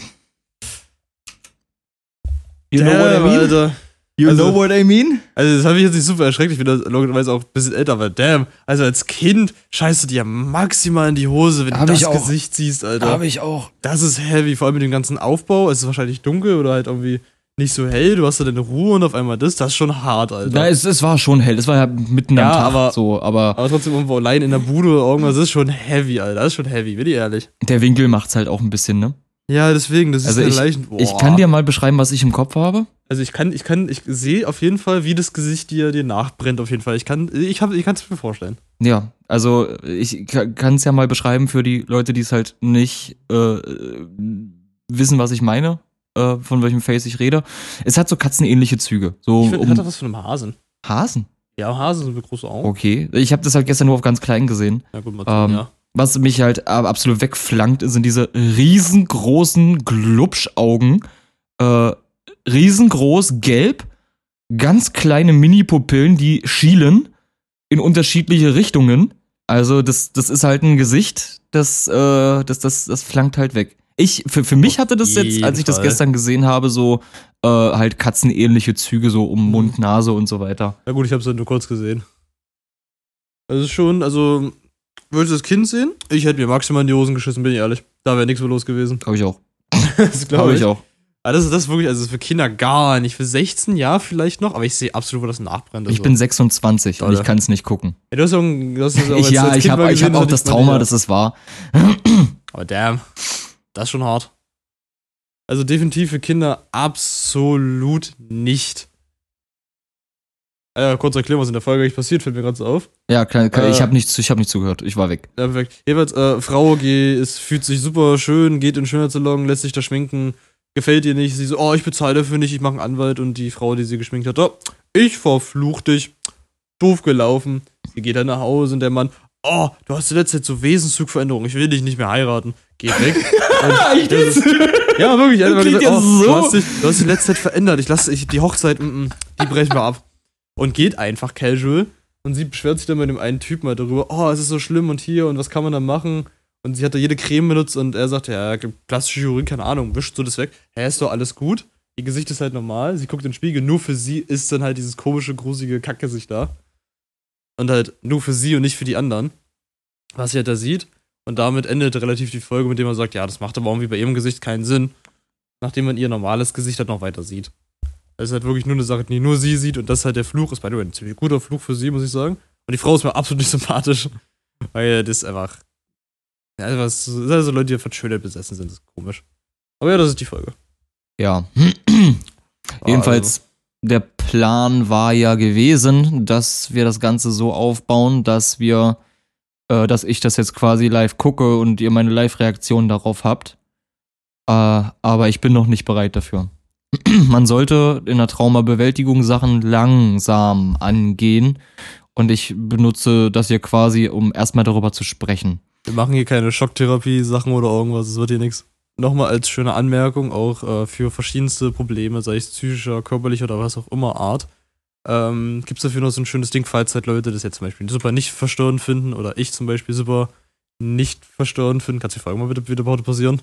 You know what I Damn, mean? Alter. You Also- know what I mean? Also, das habe ich jetzt nicht super erschreckt. Ich bin da logischerweise auch ein bisschen älter, aber damn. Also, als Kind scheißt du dir maximal in die Hose, wenn Hab du ich das auch. Gesicht siehst, Alter. ich auch. Das ist heavy, vor allem mit dem ganzen Aufbau. Es ist wahrscheinlich dunkel oder halt irgendwie nicht so hell. Du hast da deine Ruhe und auf einmal das. Das ist schon hart, Alter. Na, es, es war schon hell. Es war ja mitten Ja, am Tag aber- so, aber Aber trotzdem irgendwo allein in der Bude oder irgendwas, das ist schon heavy, Alter. Das ist schon heavy, bin ich ehrlich. der Winkel macht's halt auch ein bisschen, ne? Ja, deswegen, das ist Also eine ich, leichte. ich kann dir mal beschreiben, was ich im Kopf habe. Also ich kann, ich kann, ich sehe auf jeden Fall, wie das Gesicht dir, dir nachbrennt, auf jeden Fall. Ich kann, ich hab, ich kann es mir vorstellen. Ja, also ich kann es ja mal beschreiben für die Leute, die es halt nicht äh, wissen, was ich meine, äh, von welchem Face ich rede. Es hat so katzenähnliche Züge. So Ich finde, um hat doch was von einem Hasen. Hasen. Ja, Hasen sind mit große Augen. Okay. Ich habe das halt gestern nur auf ganz klein gesehen. Ja, gut, mal Ähm, ja. Was mich halt ab- absolut wegflankt, sind diese riesengroßen Glubschaugen. Äh, riesengroß, gelb, ganz kleine Mini-Pupillen, die schielen in unterschiedliche Richtungen. Also das, das ist halt ein Gesicht, das, äh, das, das, das flankt halt weg. Ich, für, für mich Auf hatte das jetzt, jeden als ich das Fall. gestern gesehen habe, so äh, halt katzenähnliche Züge, so um Mund, Nase und so weiter. Ja gut, ich habe es halt nur kurz gesehen. Also es ist schon, also, würdest du das Kind sehen? Ich hätte mir maximal in die Hosen geschissen, bin ich ehrlich. Da wäre nichts mehr los gewesen. Glaube ich auch. Das glaube Glaube ich. ich auch. Aber das ist das ist wirklich, also das ist für Kinder gar nicht. Für sechzehn Jahre vielleicht noch, aber ich sehe absolut, wo das nachbrennt. Ich also. bin sechsundzwanzig und Tolle. ich kann es nicht gucken. Ja, du hast ja auch, ein- du hast das auch Ich, als- ja, als ich Kind habe mal ich gesehen, hab auch ist das nicht Trauma, mal dass es war. Aber damn, das ist schon hart. Also definitiv für Kinder absolut nicht. Äh, kurz erklären, was in der Folge eigentlich passiert, fällt mir gerade so auf. Ja, klar, klar, ich Äh. habe nicht, ich hab nicht zugehört. Ich war weg. Ja, perfekt. Jedenfalls, äh, Frau G ist, fühlt sich super schön, geht in Schönheitssalon, lässt sich da schminken, gefällt ihr nicht. Sie so, oh, ich bezahle dafür nicht, ich mache einen Anwalt. Und die Frau, die sie geschminkt hat, oh, ich verfluch dich. Doof gelaufen. Sie geht dann nach Hause und der Mann, oh, du hast in letzter Zeit so Wesenszugveränderungen, ich will dich nicht mehr heiraten. Geht weg. Und das ist, ja, wirklich. Er hat immer Klingt gesagt, ja oh, so. du, hast dich, du hast dich in letzter Zeit verändert. Ich lasse ich, die Hochzeit, mm, mm, die brechen wir ab. Und geht einfach casual. Und sie beschwert sich dann bei dem einen Typen halt darüber, oh, es ist so schlimm und hier und was kann man da machen? Und sie hat da jede Creme benutzt und er sagt, ja, plastische Chirurgie, keine Ahnung, wischt so das weg. Hä, ist doch alles gut. Ihr Gesicht ist halt normal. Sie guckt in den Spiegel, nur für sie ist dann halt dieses komische, gruselige Kackgesicht da. Und halt nur für sie und nicht für die anderen. Was sie halt da sieht. Und damit endet relativ die Folge, mit dem man sagt, ja, das macht aber irgendwie bei ihrem Gesicht keinen Sinn. Nachdem man ihr normales Gesicht halt noch weiter sieht. Das ist halt wirklich nur eine Sache, die nur sie sieht und das ist halt der Fluch. Ist bei ein ziemlich guter Fluch für sie, muss ich sagen. Und die Frau ist mir absolut nicht sympathisch. Weil das ist einfach. Ja, das ist also Leute, die von Schönheit besessen sind, das ist komisch. Aber ja, das ist die Folge. Ja. Ah, Jedenfalls, der Plan war ja gewesen, dass wir das Ganze so aufbauen, dass wir, äh, dass ich das jetzt quasi live gucke und ihr meine Live-Reaktion darauf habt. Äh, aber ich bin noch nicht bereit dafür. Man sollte in der Traumabewältigung Sachen langsam angehen und ich benutze das hier quasi, um erstmal darüber zu sprechen. Wir machen hier keine Schocktherapie-Sachen oder irgendwas, es wird hier nichts. Nochmal als schöne Anmerkung, auch äh, für verschiedenste Probleme, sei es psychischer, körperlicher oder was auch immer Art, ähm, gibt es dafür noch so ein schönes Ding, falls halt Leute das jetzt zum Beispiel super nicht verstörend finden oder ich zum Beispiel super nicht verstörend finden. Kannst du die Frage mal bitte, bitte bitte pausieren?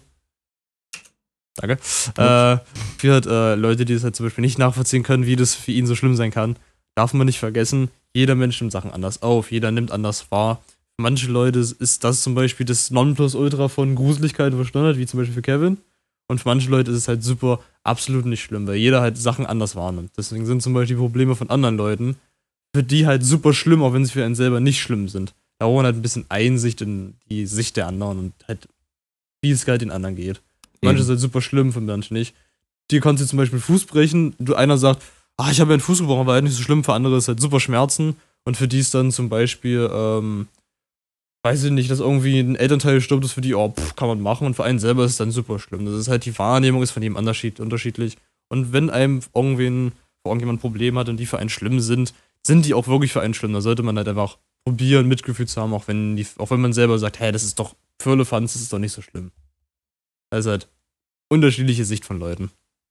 Danke. Äh, für halt äh, Leute, die das halt zum Beispiel nicht nachvollziehen können, wie das für ihn so schlimm sein kann, darf man nicht vergessen, jeder Mensch nimmt Sachen anders auf, jeder nimmt anders wahr. Für manche Leute ist das zum Beispiel das Nonplusultra von Gruseligkeit und Verstörendheit, wie zum Beispiel für Kevin. Und für manche Leute ist es halt super absolut nicht schlimm, weil jeder halt Sachen anders wahrnimmt. Deswegen sind zum Beispiel die Probleme von anderen Leuten für die halt super schlimm, auch wenn sie für einen selber nicht schlimm sind. Da braucht man halt ein bisschen Einsicht in die Sicht der anderen und halt, wie es halt den anderen geht. Manche ist halt super schlimm, für manche nicht. Dir kannst du zum Beispiel Fuß brechen, du einer sagt, ah, ich habe ja einen Fuß gebrochen, war halt nicht so schlimm, für andere ist halt super Schmerzen und für die ist dann zum Beispiel, ähm, weiß ich nicht, dass irgendwie ein Elternteil stirbt, ist für die, oh, pff, kann man machen und für einen selber ist es dann super schlimm. Das ist halt, die Wahrnehmung ist von jedem Unterschied, unterschiedlich und wenn einem irgendwen, wo irgendjemand ein Problem hat und die für einen schlimm sind, sind die auch wirklich für einen schlimm. Da sollte man halt einfach probieren, Mitgefühl zu haben, auch wenn, die, auch wenn man selber sagt, hey, das ist doch Firlefanz, das ist doch nicht so schlimm. Das ist halt unterschiedliche Sicht von Leuten.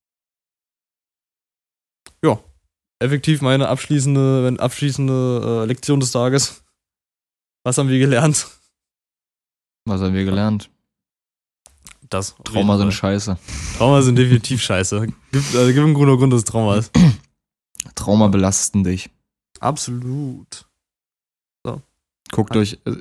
Ja, effektiv meine abschließende, abschließende äh, Lektion des Tages. Was haben wir gelernt? Was haben wir gelernt? Das. Trauma sind scheiße. Trauma sind definitiv scheiße. Gibt, also, gibt einen guten Grund, dass es Trauma ist. Trauma belasten dich. Absolut. So. Guckt euch. Äh,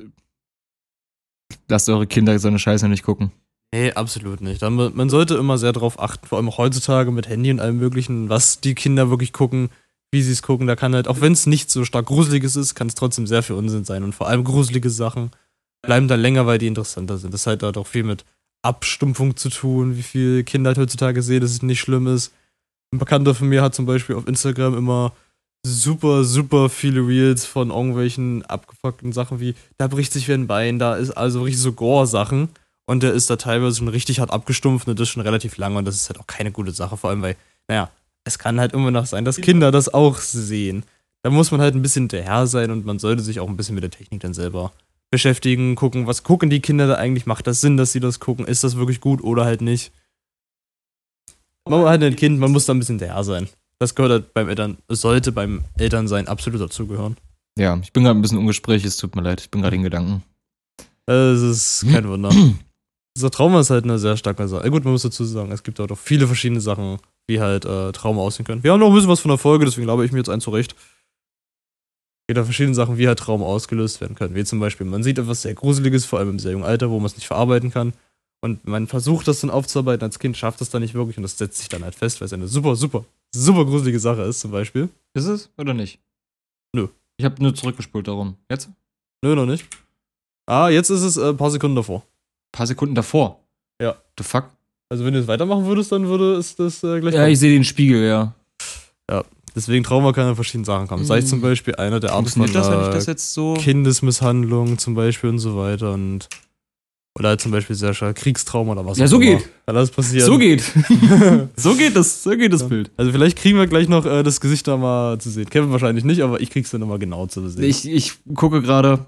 lasst eure Kinder so eine Scheiße nicht gucken. Nee, absolut nicht. Man sollte immer sehr darauf achten, vor allem auch heutzutage mit Handy und allem möglichen, was die Kinder wirklich gucken, wie sie es gucken. Da kann halt, auch wenn es nicht so stark Gruseliges ist, kann es trotzdem sehr viel Unsinn sein. Und vor allem gruselige Sachen bleiben da länger, weil die interessanter sind. Das hat halt auch viel mit Abstumpfung zu tun, wie viel Kinder halt heutzutage sehen, dass es nicht schlimm ist. Ein Bekannter von mir hat zum Beispiel auf Instagram immer super, super viele Reels von irgendwelchen abgefuckten Sachen wie, da bricht sich wie ein Bein, da ist also richtig so Gore-Sachen. Und der ist da teilweise schon richtig hart abgestumpft und das ist schon relativ lang und das ist halt auch keine gute Sache, vor allem weil, naja, es kann halt immer noch sein, dass Kinder das auch sehen. Da muss man halt ein bisschen hinterher sein und man sollte sich auch ein bisschen mit der Technik dann selber beschäftigen, gucken, was gucken die Kinder da eigentlich, macht das Sinn, dass sie das gucken, ist das wirklich gut oder halt nicht. Man hat halt ein Kind, man muss da ein bisschen hinterher sein. Das gehört halt beim Eltern, es sollte beim Elternsein absolut dazugehören. Ja, ich bin gerade ein bisschen ungesprächig, es tut mir leid, ich bin gerade in Gedanken. Es ist kein Wunder. So Trauma ist halt eine sehr starke Sache. Gut, man muss dazu sagen, es gibt auch noch viele verschiedene Sachen, wie halt äh, Trauma aussehen können. Wir haben noch ein bisschen was von der Folge, deswegen glaube ich mir jetzt ein zurecht. Es gibt da verschiedene Sachen, wie halt Trauma ausgelöst werden können. Wie zum Beispiel, man sieht etwas sehr Gruseliges, vor allem im sehr jungen Alter, wo man es nicht verarbeiten kann. Und man versucht das dann aufzuarbeiten als Kind, schafft das dann nicht wirklich und das setzt sich dann halt fest, weil es eine super, super, super gruselige Sache ist, zum Beispiel. Ist es oder nicht? Nö. Ich habe nur zurückgespult darum. Jetzt? Nö, noch nicht. Ah, jetzt ist es äh, ein paar Sekunden davor. Ein paar Sekunden davor? Ja. The fuck? Also wenn du es weitermachen würdest, dann würde es das äh, gleich Ja, kommen. ich sehe den Spiegel, ja. Ja, deswegen Trauma kann in verschiedenen Sachen kommen. Sei es zum Beispiel einer der Arten von Funktioniert das, wenn ich äh, das jetzt so... Kindesmisshandlung zum Beispiel und so weiter und oder halt zum Beispiel sehr stark Kriegstrauma oder was Ja, auch so immer. geht. Kann alles passieren. So geht. so geht das, so geht das Ja. Bild. Also vielleicht kriegen wir gleich noch äh, das Gesicht da mal zu sehen. Kevin wahrscheinlich nicht, aber ich krieg's dann nochmal genau zu sehen. Ich, ich gucke gerade...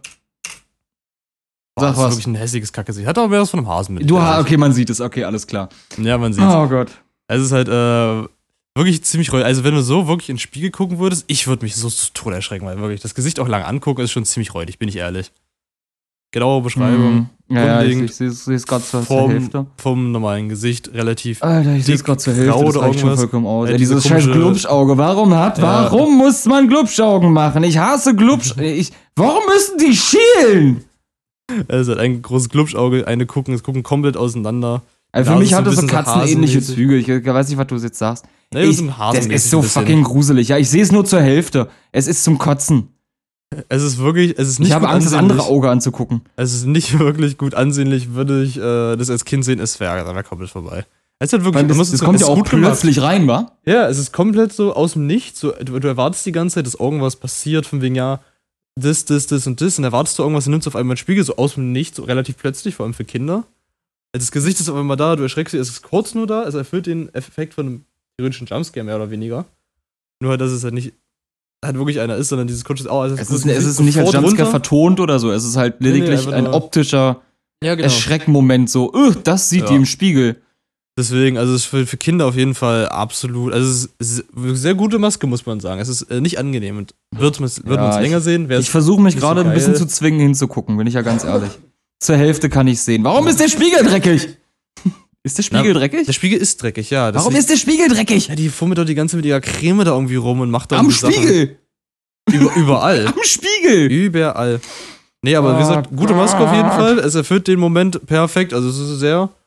Boah, Sag das ist was. wirklich ein hässliches Kackgesicht. Hat aber mehr was von einem Hasen mit. Du, ha- okay, man sieht es, okay, alles klar. Ja, man sieht's. Oh Gott. Es ist halt äh, wirklich ziemlich räudig. Also wenn du so wirklich in den Spiegel gucken würdest, ich würde mich so zu Tode erschrecken, weil wirklich das Gesicht auch lange angucken ist schon ziemlich räudig, bin ich ehrlich. Genaue Beschreibung. Mhm. Ja, ja, ich, grundlegend ich sehe es gerade zur, zur vom, Hälfte. vom normalen Gesicht relativ. Alter, ich sehe es dick, gerade zur Hälfte, grau das oder reicht schon irgendwas. vollkommen aus. Ja, Ja, diese dieses scheiß komische- Glubschauge, warum hat, Ja. warum muss man Glubschaugen machen? Ich hasse Glubsch... Ich, warum müssen die schielen? Es ist halt ein großes Glubschauge, eine gucken, es gucken komplett auseinander. Also für Nase mich ist hat ein das so bisschen so katzenähnliche hasenmäßig. Züge. Ich weiß nicht, was du jetzt sagst. Nee, das ich, ist ein das hasenmäßig ist so ein bisschen. fucking gruselig. Ja, ich sehe es nur zur Hälfte. Es ist zum Kotzen. Es ist wirklich, es ist nicht Ich habe gut Angst, das ansehnlich. andere Auge anzugucken. Es ist nicht wirklich gut ansehnlich, würde ich äh, das als Kind sehen, es wäre dann komplett vorbei. Es ist halt wirklich, Weil das man muss das sagen, kommt es ja ist auch gut gemacht. plötzlich rein, wa? Ja, es ist komplett so aus dem Nichts. So, du, du erwartest die ganze Zeit, dass irgendwas passiert, von wegen, ja, das, das, das und das. Und erwartest du irgendwas und nimmst auf einmal einen Spiegel, so aus dem Nichts, so relativ plötzlich, vor allem für Kinder. Also das Gesicht ist auf einmal da, du erschreckst dich, es ist kurz nur da, es erfüllt den Effekt von einem theoretischen Jumpscare, mehr oder weniger. Nur halt, dass es halt nicht halt wirklich einer ist, sondern dieses kurzes Au. Also Es das ist, Gesicht es ist nicht als sofort Jumpscare runter. vertont oder so. Es ist halt Nee, nee, lediglich einfach ein nur- optischer Ja, genau. Erschreckmoment. So, "Ugh, das sieht Ja. die im Spiegel. Deswegen, also es ist für, für Kinder auf jeden Fall absolut, also es ist eine sehr gute Maske, muss man sagen. Es ist äh, nicht angenehm und wird man es Ja, länger sehen, wäre Ich versuche mich nicht so gerade ein geil. bisschen zu zwingen, hinzugucken, bin ich ja ganz ehrlich. Zur Hälfte kann ich sehen. Warum ist der Spiegel dreckig? Ist der Spiegel Na, dreckig? Der Spiegel ist dreckig, ja. Warum deswegen- ist der Spiegel dreckig? Ja, die fummelt doch die ganze Zeit mit ihrer Creme da irgendwie rum und macht da Am irgendwie Spiegel! Sachen. Über, überall. Am Spiegel! Überall. Nee, aber wie gesagt, gute Maske auf jeden Fall. Es erfüllt den Moment perfekt. Also es ist sehr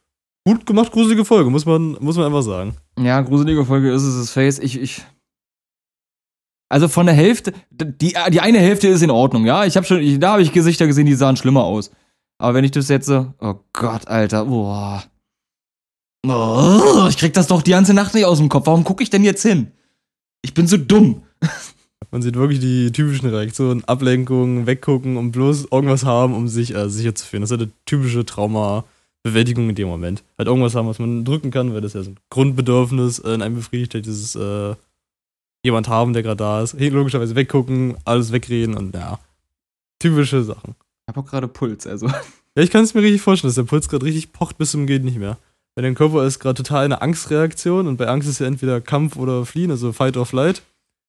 gut gemacht, gruselige Folge, muss man, muss man einfach sagen. Ja, gruselige Folge ist es, das Face. Ich, ich. Also von der Hälfte, die, die eine Hälfte ist in Ordnung, ja. Ich habe schon, ich, da habe ich Gesichter gesehen, die sahen schlimmer aus. Aber wenn ich das jetzt so, oh Gott, Alter, boah. Oh, ich krieg das doch die ganze Nacht nicht aus dem Kopf. Warum gucke ich denn jetzt hin? Ich bin so dumm. Man sieht wirklich die typischen Reaktionen, Ablenkung, weggucken und bloß irgendwas haben, um sich äh, sicher zu fühlen. Das ist ja eine typische Trauma-Bewältigung in dem Moment. Halt irgendwas haben, was man drücken kann, weil das ja so ein Grundbedürfnis äh, in einem befriedigt, halt dieses äh, jemand haben, der gerade da ist. Hey, logischerweise weggucken, alles wegreden und ja, typische Sachen. Ich habe auch gerade Puls, also. Ja, ich kann es mir richtig vorstellen, dass der Puls gerade richtig pocht bis zum Geht nicht mehr. Weil dein Körper ist gerade total eine Angstreaktion und bei Angst ist ja entweder Kampf oder Fliehen, also Fight or Flight.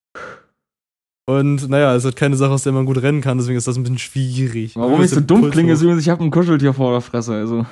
Und naja, es ist halt keine Sache, aus der man gut rennen kann, deswegen ist das ein bisschen schwierig. Warum ich so dumm klinge, ist übrigens, ich habe ein Kuscheltier vor der Fresse, also.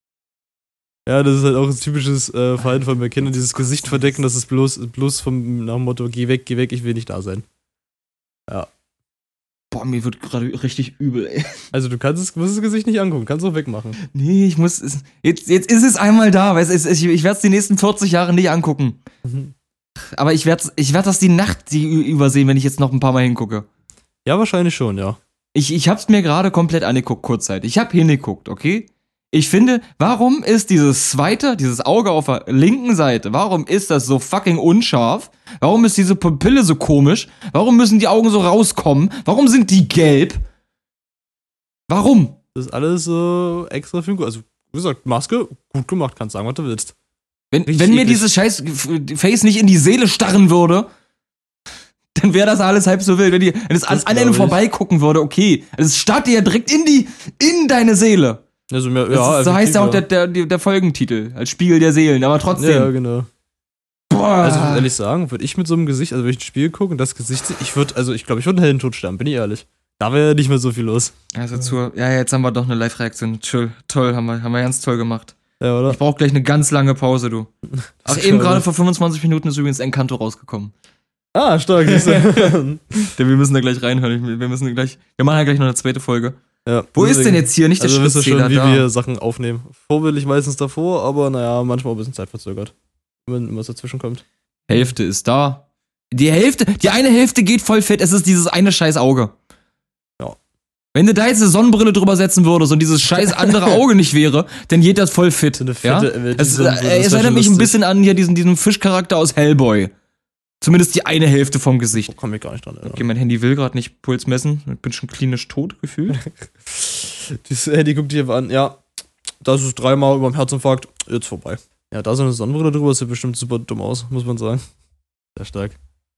Ja, das ist halt auch ein typisches äh, Verhalten von mir Kindern, dieses Gesicht verdecken, das ist bloß, bloß vom nach dem Motto, geh weg, geh weg, ich will nicht da sein. Ja. Boah, mir wird gerade richtig übel, ey. Also du kannst es, musst das Gesicht nicht angucken, kannst auch wegmachen. Nee, ich muss, es, jetzt, jetzt ist es einmal da, weißt du, ich, ich werde es die nächsten vierzig Jahre nicht angucken. Mhm. Aber ich werde ich werd das die Nacht die übersehen, wenn ich jetzt noch ein paar Mal hingucke. Ja, wahrscheinlich schon, ja. Ich, ich hab's mir gerade komplett angeguckt, kurzzeitig. Ich hab hingeguckt, okay? Ich finde, warum ist dieses zweite, dieses Auge auf der linken Seite, warum ist das so fucking unscharf? Warum ist diese Pupille so komisch? Warum müssen die Augen so rauskommen? Warum sind die gelb? Warum? Das ist alles so äh, extra für, also wie gesagt, Maske, gut gemacht, kannst sagen, was du willst. Wenn, wenn mir dieses scheiß Face nicht in die Seele starren würde, dann wäre das alles halb so wild. Wenn, die, wenn es an, an einem vorbeigucken würde, okay. Es starrt dir ja direkt in die, in deine Seele. Also mehr, das ja, ist, so heißt ja auch der, der, der Folgentitel, als Spiegel der Seelen, aber trotzdem. Ja, genau. Boah. Also ehrlich sagen, würde ich mit so einem Gesicht, also wenn ich ein Spiel gucke und das Gesicht sehe, ich würde, also ich glaube, ich würde einen hellen Tod sterben, bin ich ehrlich. Da wäre nicht mehr so viel los. Also zur, ja, jetzt haben wir doch eine Live-Reaktion. Toll, toll, haben wir, haben wir ganz toll gemacht. Ja, oder? Ich brauche gleich eine ganz lange Pause, du. Ach, eben gerade vor fünfundzwanzig Minuten ist übrigens Encanto rausgekommen. Ah, stark. Denn wir müssen da gleich reinhören. Wir müssen gleich, wir machen ja gleich noch eine zweite Folge. Ja, Wo ist denn jetzt hier nicht der also Schrittzähler schon, wie da? wir Sachen aufnehmen. Vorbildlich meistens davor, aber naja, manchmal ein bisschen zeitverzögert. Wenn was dazwischen kommt. Hälfte ist da. Die Hälfte, die eine Hälfte geht voll fit, es ist dieses eine scheiß Auge. Ja. Wenn du da jetzt eine Sonnenbrille drüber setzen würdest und dieses scheiß andere Auge nicht wäre, dann geht das voll fit. So eine ja? fette, Es, so, äh, es erinnert mich ein bisschen an hier diesen, diesen Fischcharakter aus Hellboy. Zumindest die eine Hälfte vom Gesicht. Oh, komm ich gar nicht dran. Alter. Okay, mein Handy will gerade nicht Puls messen. Ich bin schon klinisch tot gefühlt. Das Handy guckt dich einfach an. Ja, das ist dreimal über dem Herzinfarkt. Jetzt vorbei. Ja, da so eine Sonnenbrille drüber sieht bestimmt super dumm aus, muss man sagen. Sehr stark.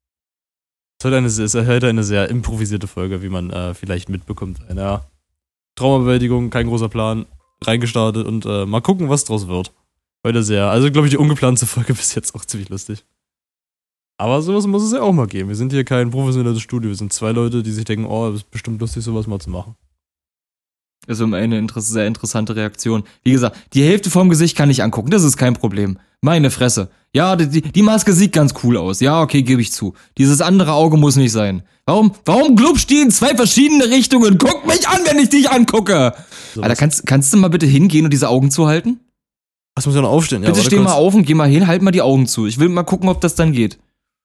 Es ist heute eine, es ist heute eine sehr improvisierte Folge, wie man äh, vielleicht mitbekommt. Ja. Traumabewältigung, kein großer Plan, reingestartet und äh, mal gucken, was draus wird. Heute sehr, also glaube ich, die ungeplante Folge bis jetzt auch ziemlich lustig. Aber sowas muss es ja auch mal geben. Wir sind hier kein professionelles Studio. Wir sind zwei Leute, die sich denken, oh, das ist bestimmt lustig, sowas mal zu machen. Das ist eine inter- sehr interessante Reaktion. Wie gesagt, die Hälfte vom Gesicht kann ich angucken, das ist kein Problem. Meine Fresse. Ja, die, die Maske sieht ganz cool aus. Ja, okay, gebe ich zu. Dieses andere Auge muss nicht sein. Warum, warum glubst die in zwei verschiedene Richtungen? Guck mich an, wenn ich dich angucke! So, Alter, kannst, kannst du mal bitte hingehen und diese Augen zuhalten? was muss ja noch aufstehen? Bitte ja, steh mal auf und geh mal hin, halt mal die Augen zu. Ich will mal gucken, ob das dann geht.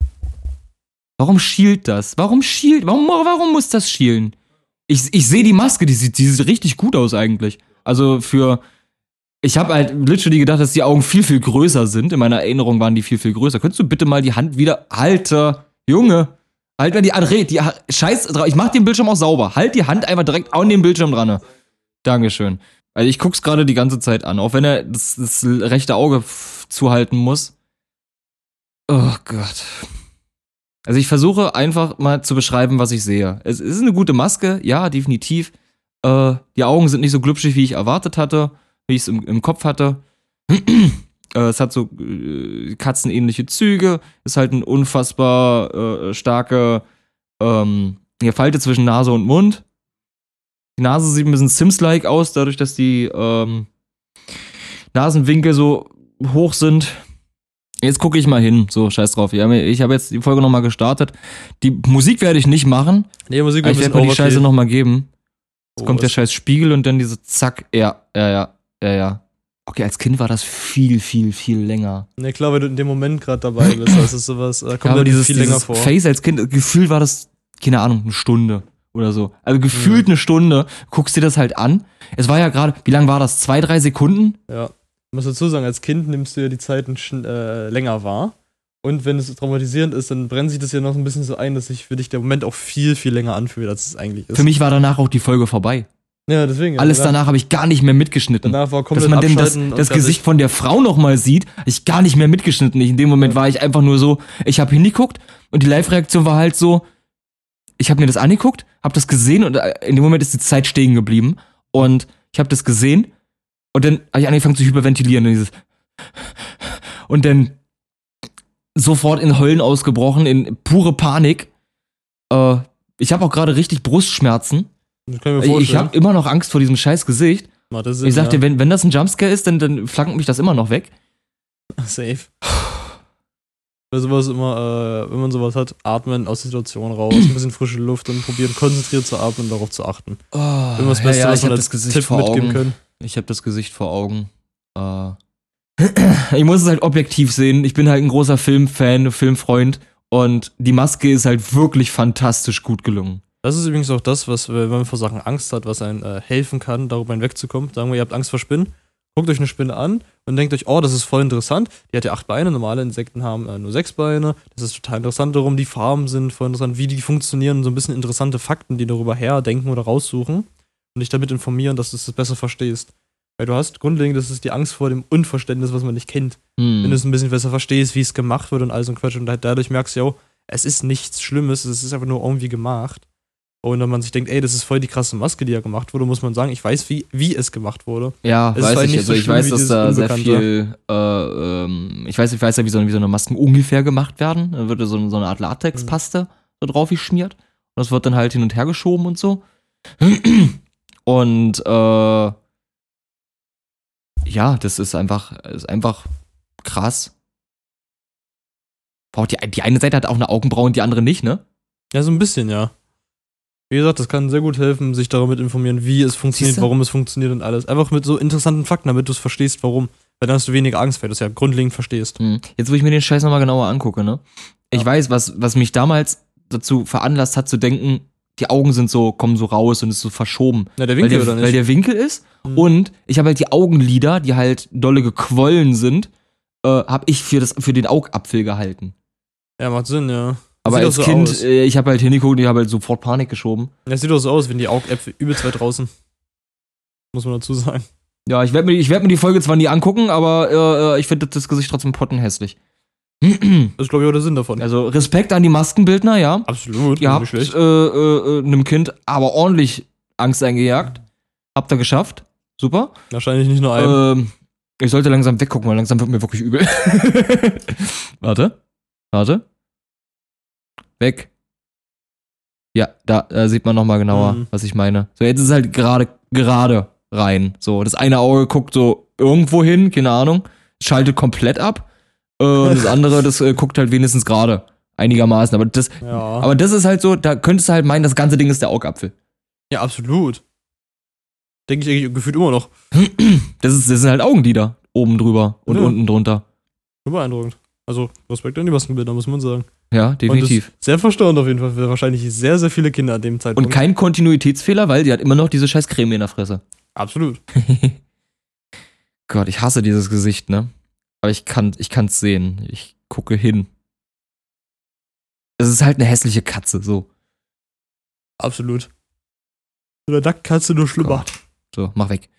Warum schielt das? Warum schielt? Warum, warum muss das schielen? Ich, ich sehe die Maske, die sieht, die sieht richtig gut aus eigentlich. Also für. Ich habe halt literally gedacht, dass die Augen viel, viel größer sind. In meiner Erinnerung waren die viel, viel größer. Könntest du bitte mal die Hand wieder. Alter, Junge. Halt mal die Hand. Die, Scheiß drauf. Ich mach den Bildschirm auch sauber. Halt die Hand einfach direkt an den Bildschirm dran. Dankeschön. Also ich guck's gerade die ganze Zeit an. Auch wenn er das, das rechte Auge f- zuhalten muss. Oh Gott. Also ich versuche einfach mal zu beschreiben, was ich sehe. Es ist eine gute Maske, ja, definitiv. Äh, die Augen sind nicht so glubschig, wie ich erwartet hatte, wie ich es im, im Kopf hatte. äh, es hat so äh, katzenähnliche Züge, ist halt ein unfassbar äh, starke ähm, hier Falte zwischen Nase und Mund. Die Nase sieht ein bisschen Sims-like aus, dadurch, dass die ähm, Nasenwinkel so hoch sind. Jetzt gucke ich mal hin, so, scheiß drauf. Ich habe jetzt die Folge nochmal gestartet. Die Musik werde ich nicht machen. Nee, Musik aber ich werde mir die Scheiße nochmal geben. Jetzt Oh, kommt der was? scheiß Spiegel und dann diese Zack. Ja, ja, ja, ja, ja. Okay, als Kind war das viel, viel, viel länger. Ne, klar, weil du in dem Moment gerade dabei bist. Das ist sowas, äh, kommt Ja, aber dir dieses, viel länger dieses vor. Face als Kind, gefühlt war das, keine Ahnung, eine Stunde oder so. Also gefühlt Mhm. eine Stunde, guckst dir das halt an. Es war ja gerade, wie lang war das? Zwei, drei Sekunden? Ja. Ich muss dazu sagen, als Kind nimmst du ja die Zeiten schn- äh, länger wahr. Und wenn es traumatisierend ist, dann brennt sich das ja noch ein bisschen so ein, dass sich für dich der Moment auch viel, viel länger anfühlt, als es eigentlich ist. Für mich war danach auch die Folge vorbei. Ja, deswegen. ja. Alles danach, danach habe ich gar nicht mehr mitgeschnitten. danach war Dass komplett man denn das, abschalten und das fertig. Gesicht von der Frau nochmal sieht, hab ich gar nicht mehr mitgeschnitten. Ich, in dem Moment Ja. war ich einfach nur so, ich habe hingeguckt und die Live-Reaktion war halt so, ich habe mir das angeguckt, habe das gesehen und in dem Moment ist die Zeit stehen geblieben und ich habe das gesehen und dann habe ich angefangen zu hyperventilieren und dieses und dann sofort in Heulen ausgebrochen, in pure Panik. Äh, ich habe auch gerade richtig Brustschmerzen. Das kann ich mir Ich vorstellen. habe immer noch Angst vor diesem scheiß Gesicht. Macht das Sinn, Ich sag ja. dir, wenn, wenn das ein Jumpscare ist, dann, dann flankt mich das immer noch weg. Safe. Bei sowas immer, äh, wenn man sowas hat, atmen aus der Situation raus, ein bisschen frische Luft und probieren konzentriert zu atmen und darauf zu achten. Oh, Immer das Beste, was ich man hab als das Gesicht Tipp vor mitgeben Augen. können. Ich habe das Gesicht vor Augen. Äh. Ich muss es halt objektiv sehen. Ich bin halt ein großer Filmfan, Filmfreund. Und die Maske ist halt wirklich fantastisch gut gelungen. Das ist übrigens auch das, was, wenn man vor Sachen Angst hat, was einem äh, helfen kann, darüber hinwegzukommen. Sagen wir, ihr habt Angst vor Spinnen. Guckt euch eine Spinne an und denkt euch, oh, das ist voll interessant. Die hat ja acht Beine, normale Insekten haben äh, nur sechs Beine. Das ist total interessant, darum die Farben sind voll interessant, wie die funktionieren, so ein bisschen interessante Fakten, die darüber herdenken oder raussuchen und dich damit informieren, dass du es besser verstehst. Weil du hast grundlegend, das ist die Angst vor dem Unverständnis, was man nicht kennt. Hm. Wenn du es ein bisschen besser verstehst, wie es gemacht wird und all so ein Quatsch und halt dadurch merkst du, ja, es ist nichts Schlimmes, es ist einfach nur irgendwie gemacht. Und wenn man sich denkt, ey, das ist voll die krasse Maske, die ja gemacht wurde, muss man sagen, ich weiß, wie, wie es gemacht wurde. Ja, Es ist weiß halt ich. nicht Also so ich schlimm weiß, wie dass dieses da sehr Unbekannte. viel, äh, ähm, ich weiß, ich weiß ja, wie so, wie so eine Masken ungefähr gemacht werden. Da wird so, so eine Art Latexpaste so drauf geschmiert. Und das wird dann halt hin und her geschoben und so. Und äh, ja, das ist einfach, ist einfach krass. Braucht die, die eine Seite hat auch eine Augenbraue und die andere nicht, ne? Ja, so ein bisschen, ja. Wie gesagt, das kann sehr gut helfen, sich damit informieren, wie es funktioniert, Siehste? warum es funktioniert und alles. Einfach mit so interessanten Fakten, damit du es verstehst, warum. Weil dann hast du weniger Angst, weil du es ja grundlegend verstehst. Hm. Jetzt, wo ich mir den Scheiß nochmal genauer angucke, ne? Ich Ja. weiß, was, was mich damals dazu veranlasst hat, zu denken, die Augen sind so, kommen so raus und ist so verschoben. Na, der Weil Winkel der, oder nicht? weil der Winkel ist. Mhm. Und ich habe halt die Augenlider, die halt dolle gequollen sind, äh, habe ich für, das, für den Augapfel gehalten. Ja, macht Sinn, ja. Aber sieht als auch so Kind, aus. äh, ich habe halt hingeguckt und ich habe halt sofort Panik geschoben. Das sieht doch so aus, wenn die Augäpfel übelst weit draußen. Muss man dazu sagen. Ja, ich werde mir, ich werd mir die Folge zwar nie angucken, aber äh, äh, ich finde das Gesicht trotzdem pottenhässlich. Das ist, glaube ich, auch der Sinn davon. Also Respekt an die Maskenbildner, ja. Absolut, Ihr nicht habt schlecht. äh, äh, einem Kind aber ordentlich Angst eingejagt. Habt ihr geschafft. Super. Wahrscheinlich nicht nur einem. Ähm, ich sollte langsam weggucken, weil langsam wird mir wirklich übel. Warte. Warte. Weg. Ja, da äh, sieht man nochmal genauer, Mhm. was ich meine. So, jetzt ist es halt gerade gerade rein. So, das eine Auge guckt so irgendwo hin, keine Ahnung, schaltet komplett ab. Äh, und das andere, das äh, guckt halt wenigstens gerade. Einigermaßen. Aber das, ja. aber das ist halt so, da könntest du halt meinen, das ganze Ding ist der Augapfel. ja, absolut. Denke ich eigentlich gefühlt immer noch. Das, ist, das sind halt Augenlider oben drüber und Ja. unten drunter. Beeindruckend. Also, Respekt an die Maskenbilder, muss man sagen. Ja, definitiv. Und das sehr verstörend auf jeden Fall für wahrscheinlich sehr, sehr viele Kinder an dem Und Zeitpunkt. kein Kontinuitätsfehler, weil die hat immer noch diese scheiß Creme in der Fresse. Absolut. Gott, ich hasse dieses Gesicht, ne? Aber ich kann ich kann's sehen. Ich gucke hin. Es ist halt eine hässliche Katze, so. Absolut. So eine Nacktkatze nur schlimmer. Gott. So, mach weg.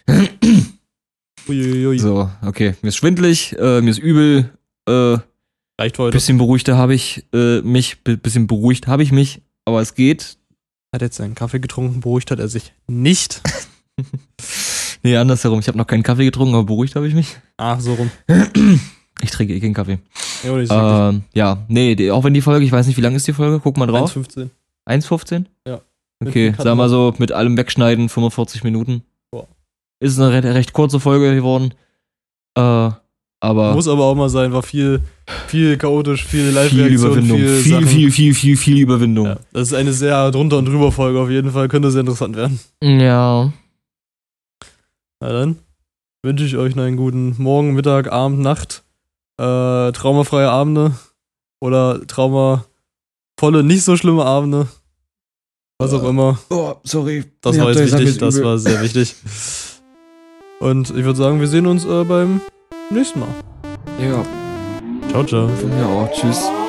Uiuiui. So, okay. Mir ist schwindelig, äh, mir ist übel, äh, Reicht heute. bisschen beruhigter habe ich äh, mich, bi- bisschen beruhigt habe ich mich, aber es geht. Hat jetzt seinen Kaffee getrunken, beruhigt hat er sich nicht. Nee, andersherum. Ich habe noch keinen Kaffee getrunken, aber beruhigt habe ich mich. Ach, so rum. Ich trinke eh keinen Kaffee. Ja, nicht so wirklich. Ähm, ja, nee, die, auch wenn die Folge, ich weiß nicht, wie lang ist die Folge, guck mal drauf. eins fünfzehn. eins fünfzehn? Ja. Okay, Mit dem sagen wir Cut so, mit allem Wegschneiden, fünfundvierzig Minuten. Boah. Ist eine recht, recht kurze Folge geworden. Äh, aber Muss aber auch mal sein, war viel, viel chaotisch, viel viel Live-Reaktion, Überwindung. viel, Viel, Sachen. viel, viel, viel, viel Überwindung. Ja, das ist eine sehr drunter und drüber Folge auf jeden Fall, könnte sehr interessant werden. Ja. Na dann. wünsche ich euch noch einen guten Morgen, Mittag, Abend, Nacht. Äh, traumafreie Abende. Oder traumavolle, nicht so schlimme Abende. Was auch immer. Oh, sorry. Das war jetzt wichtig, das war sehr wichtig. Und ich würde sagen, wir sehen uns äh, beim nächsten Mal. Ja. Ciao, ciao. Von mir auch. Tschüss.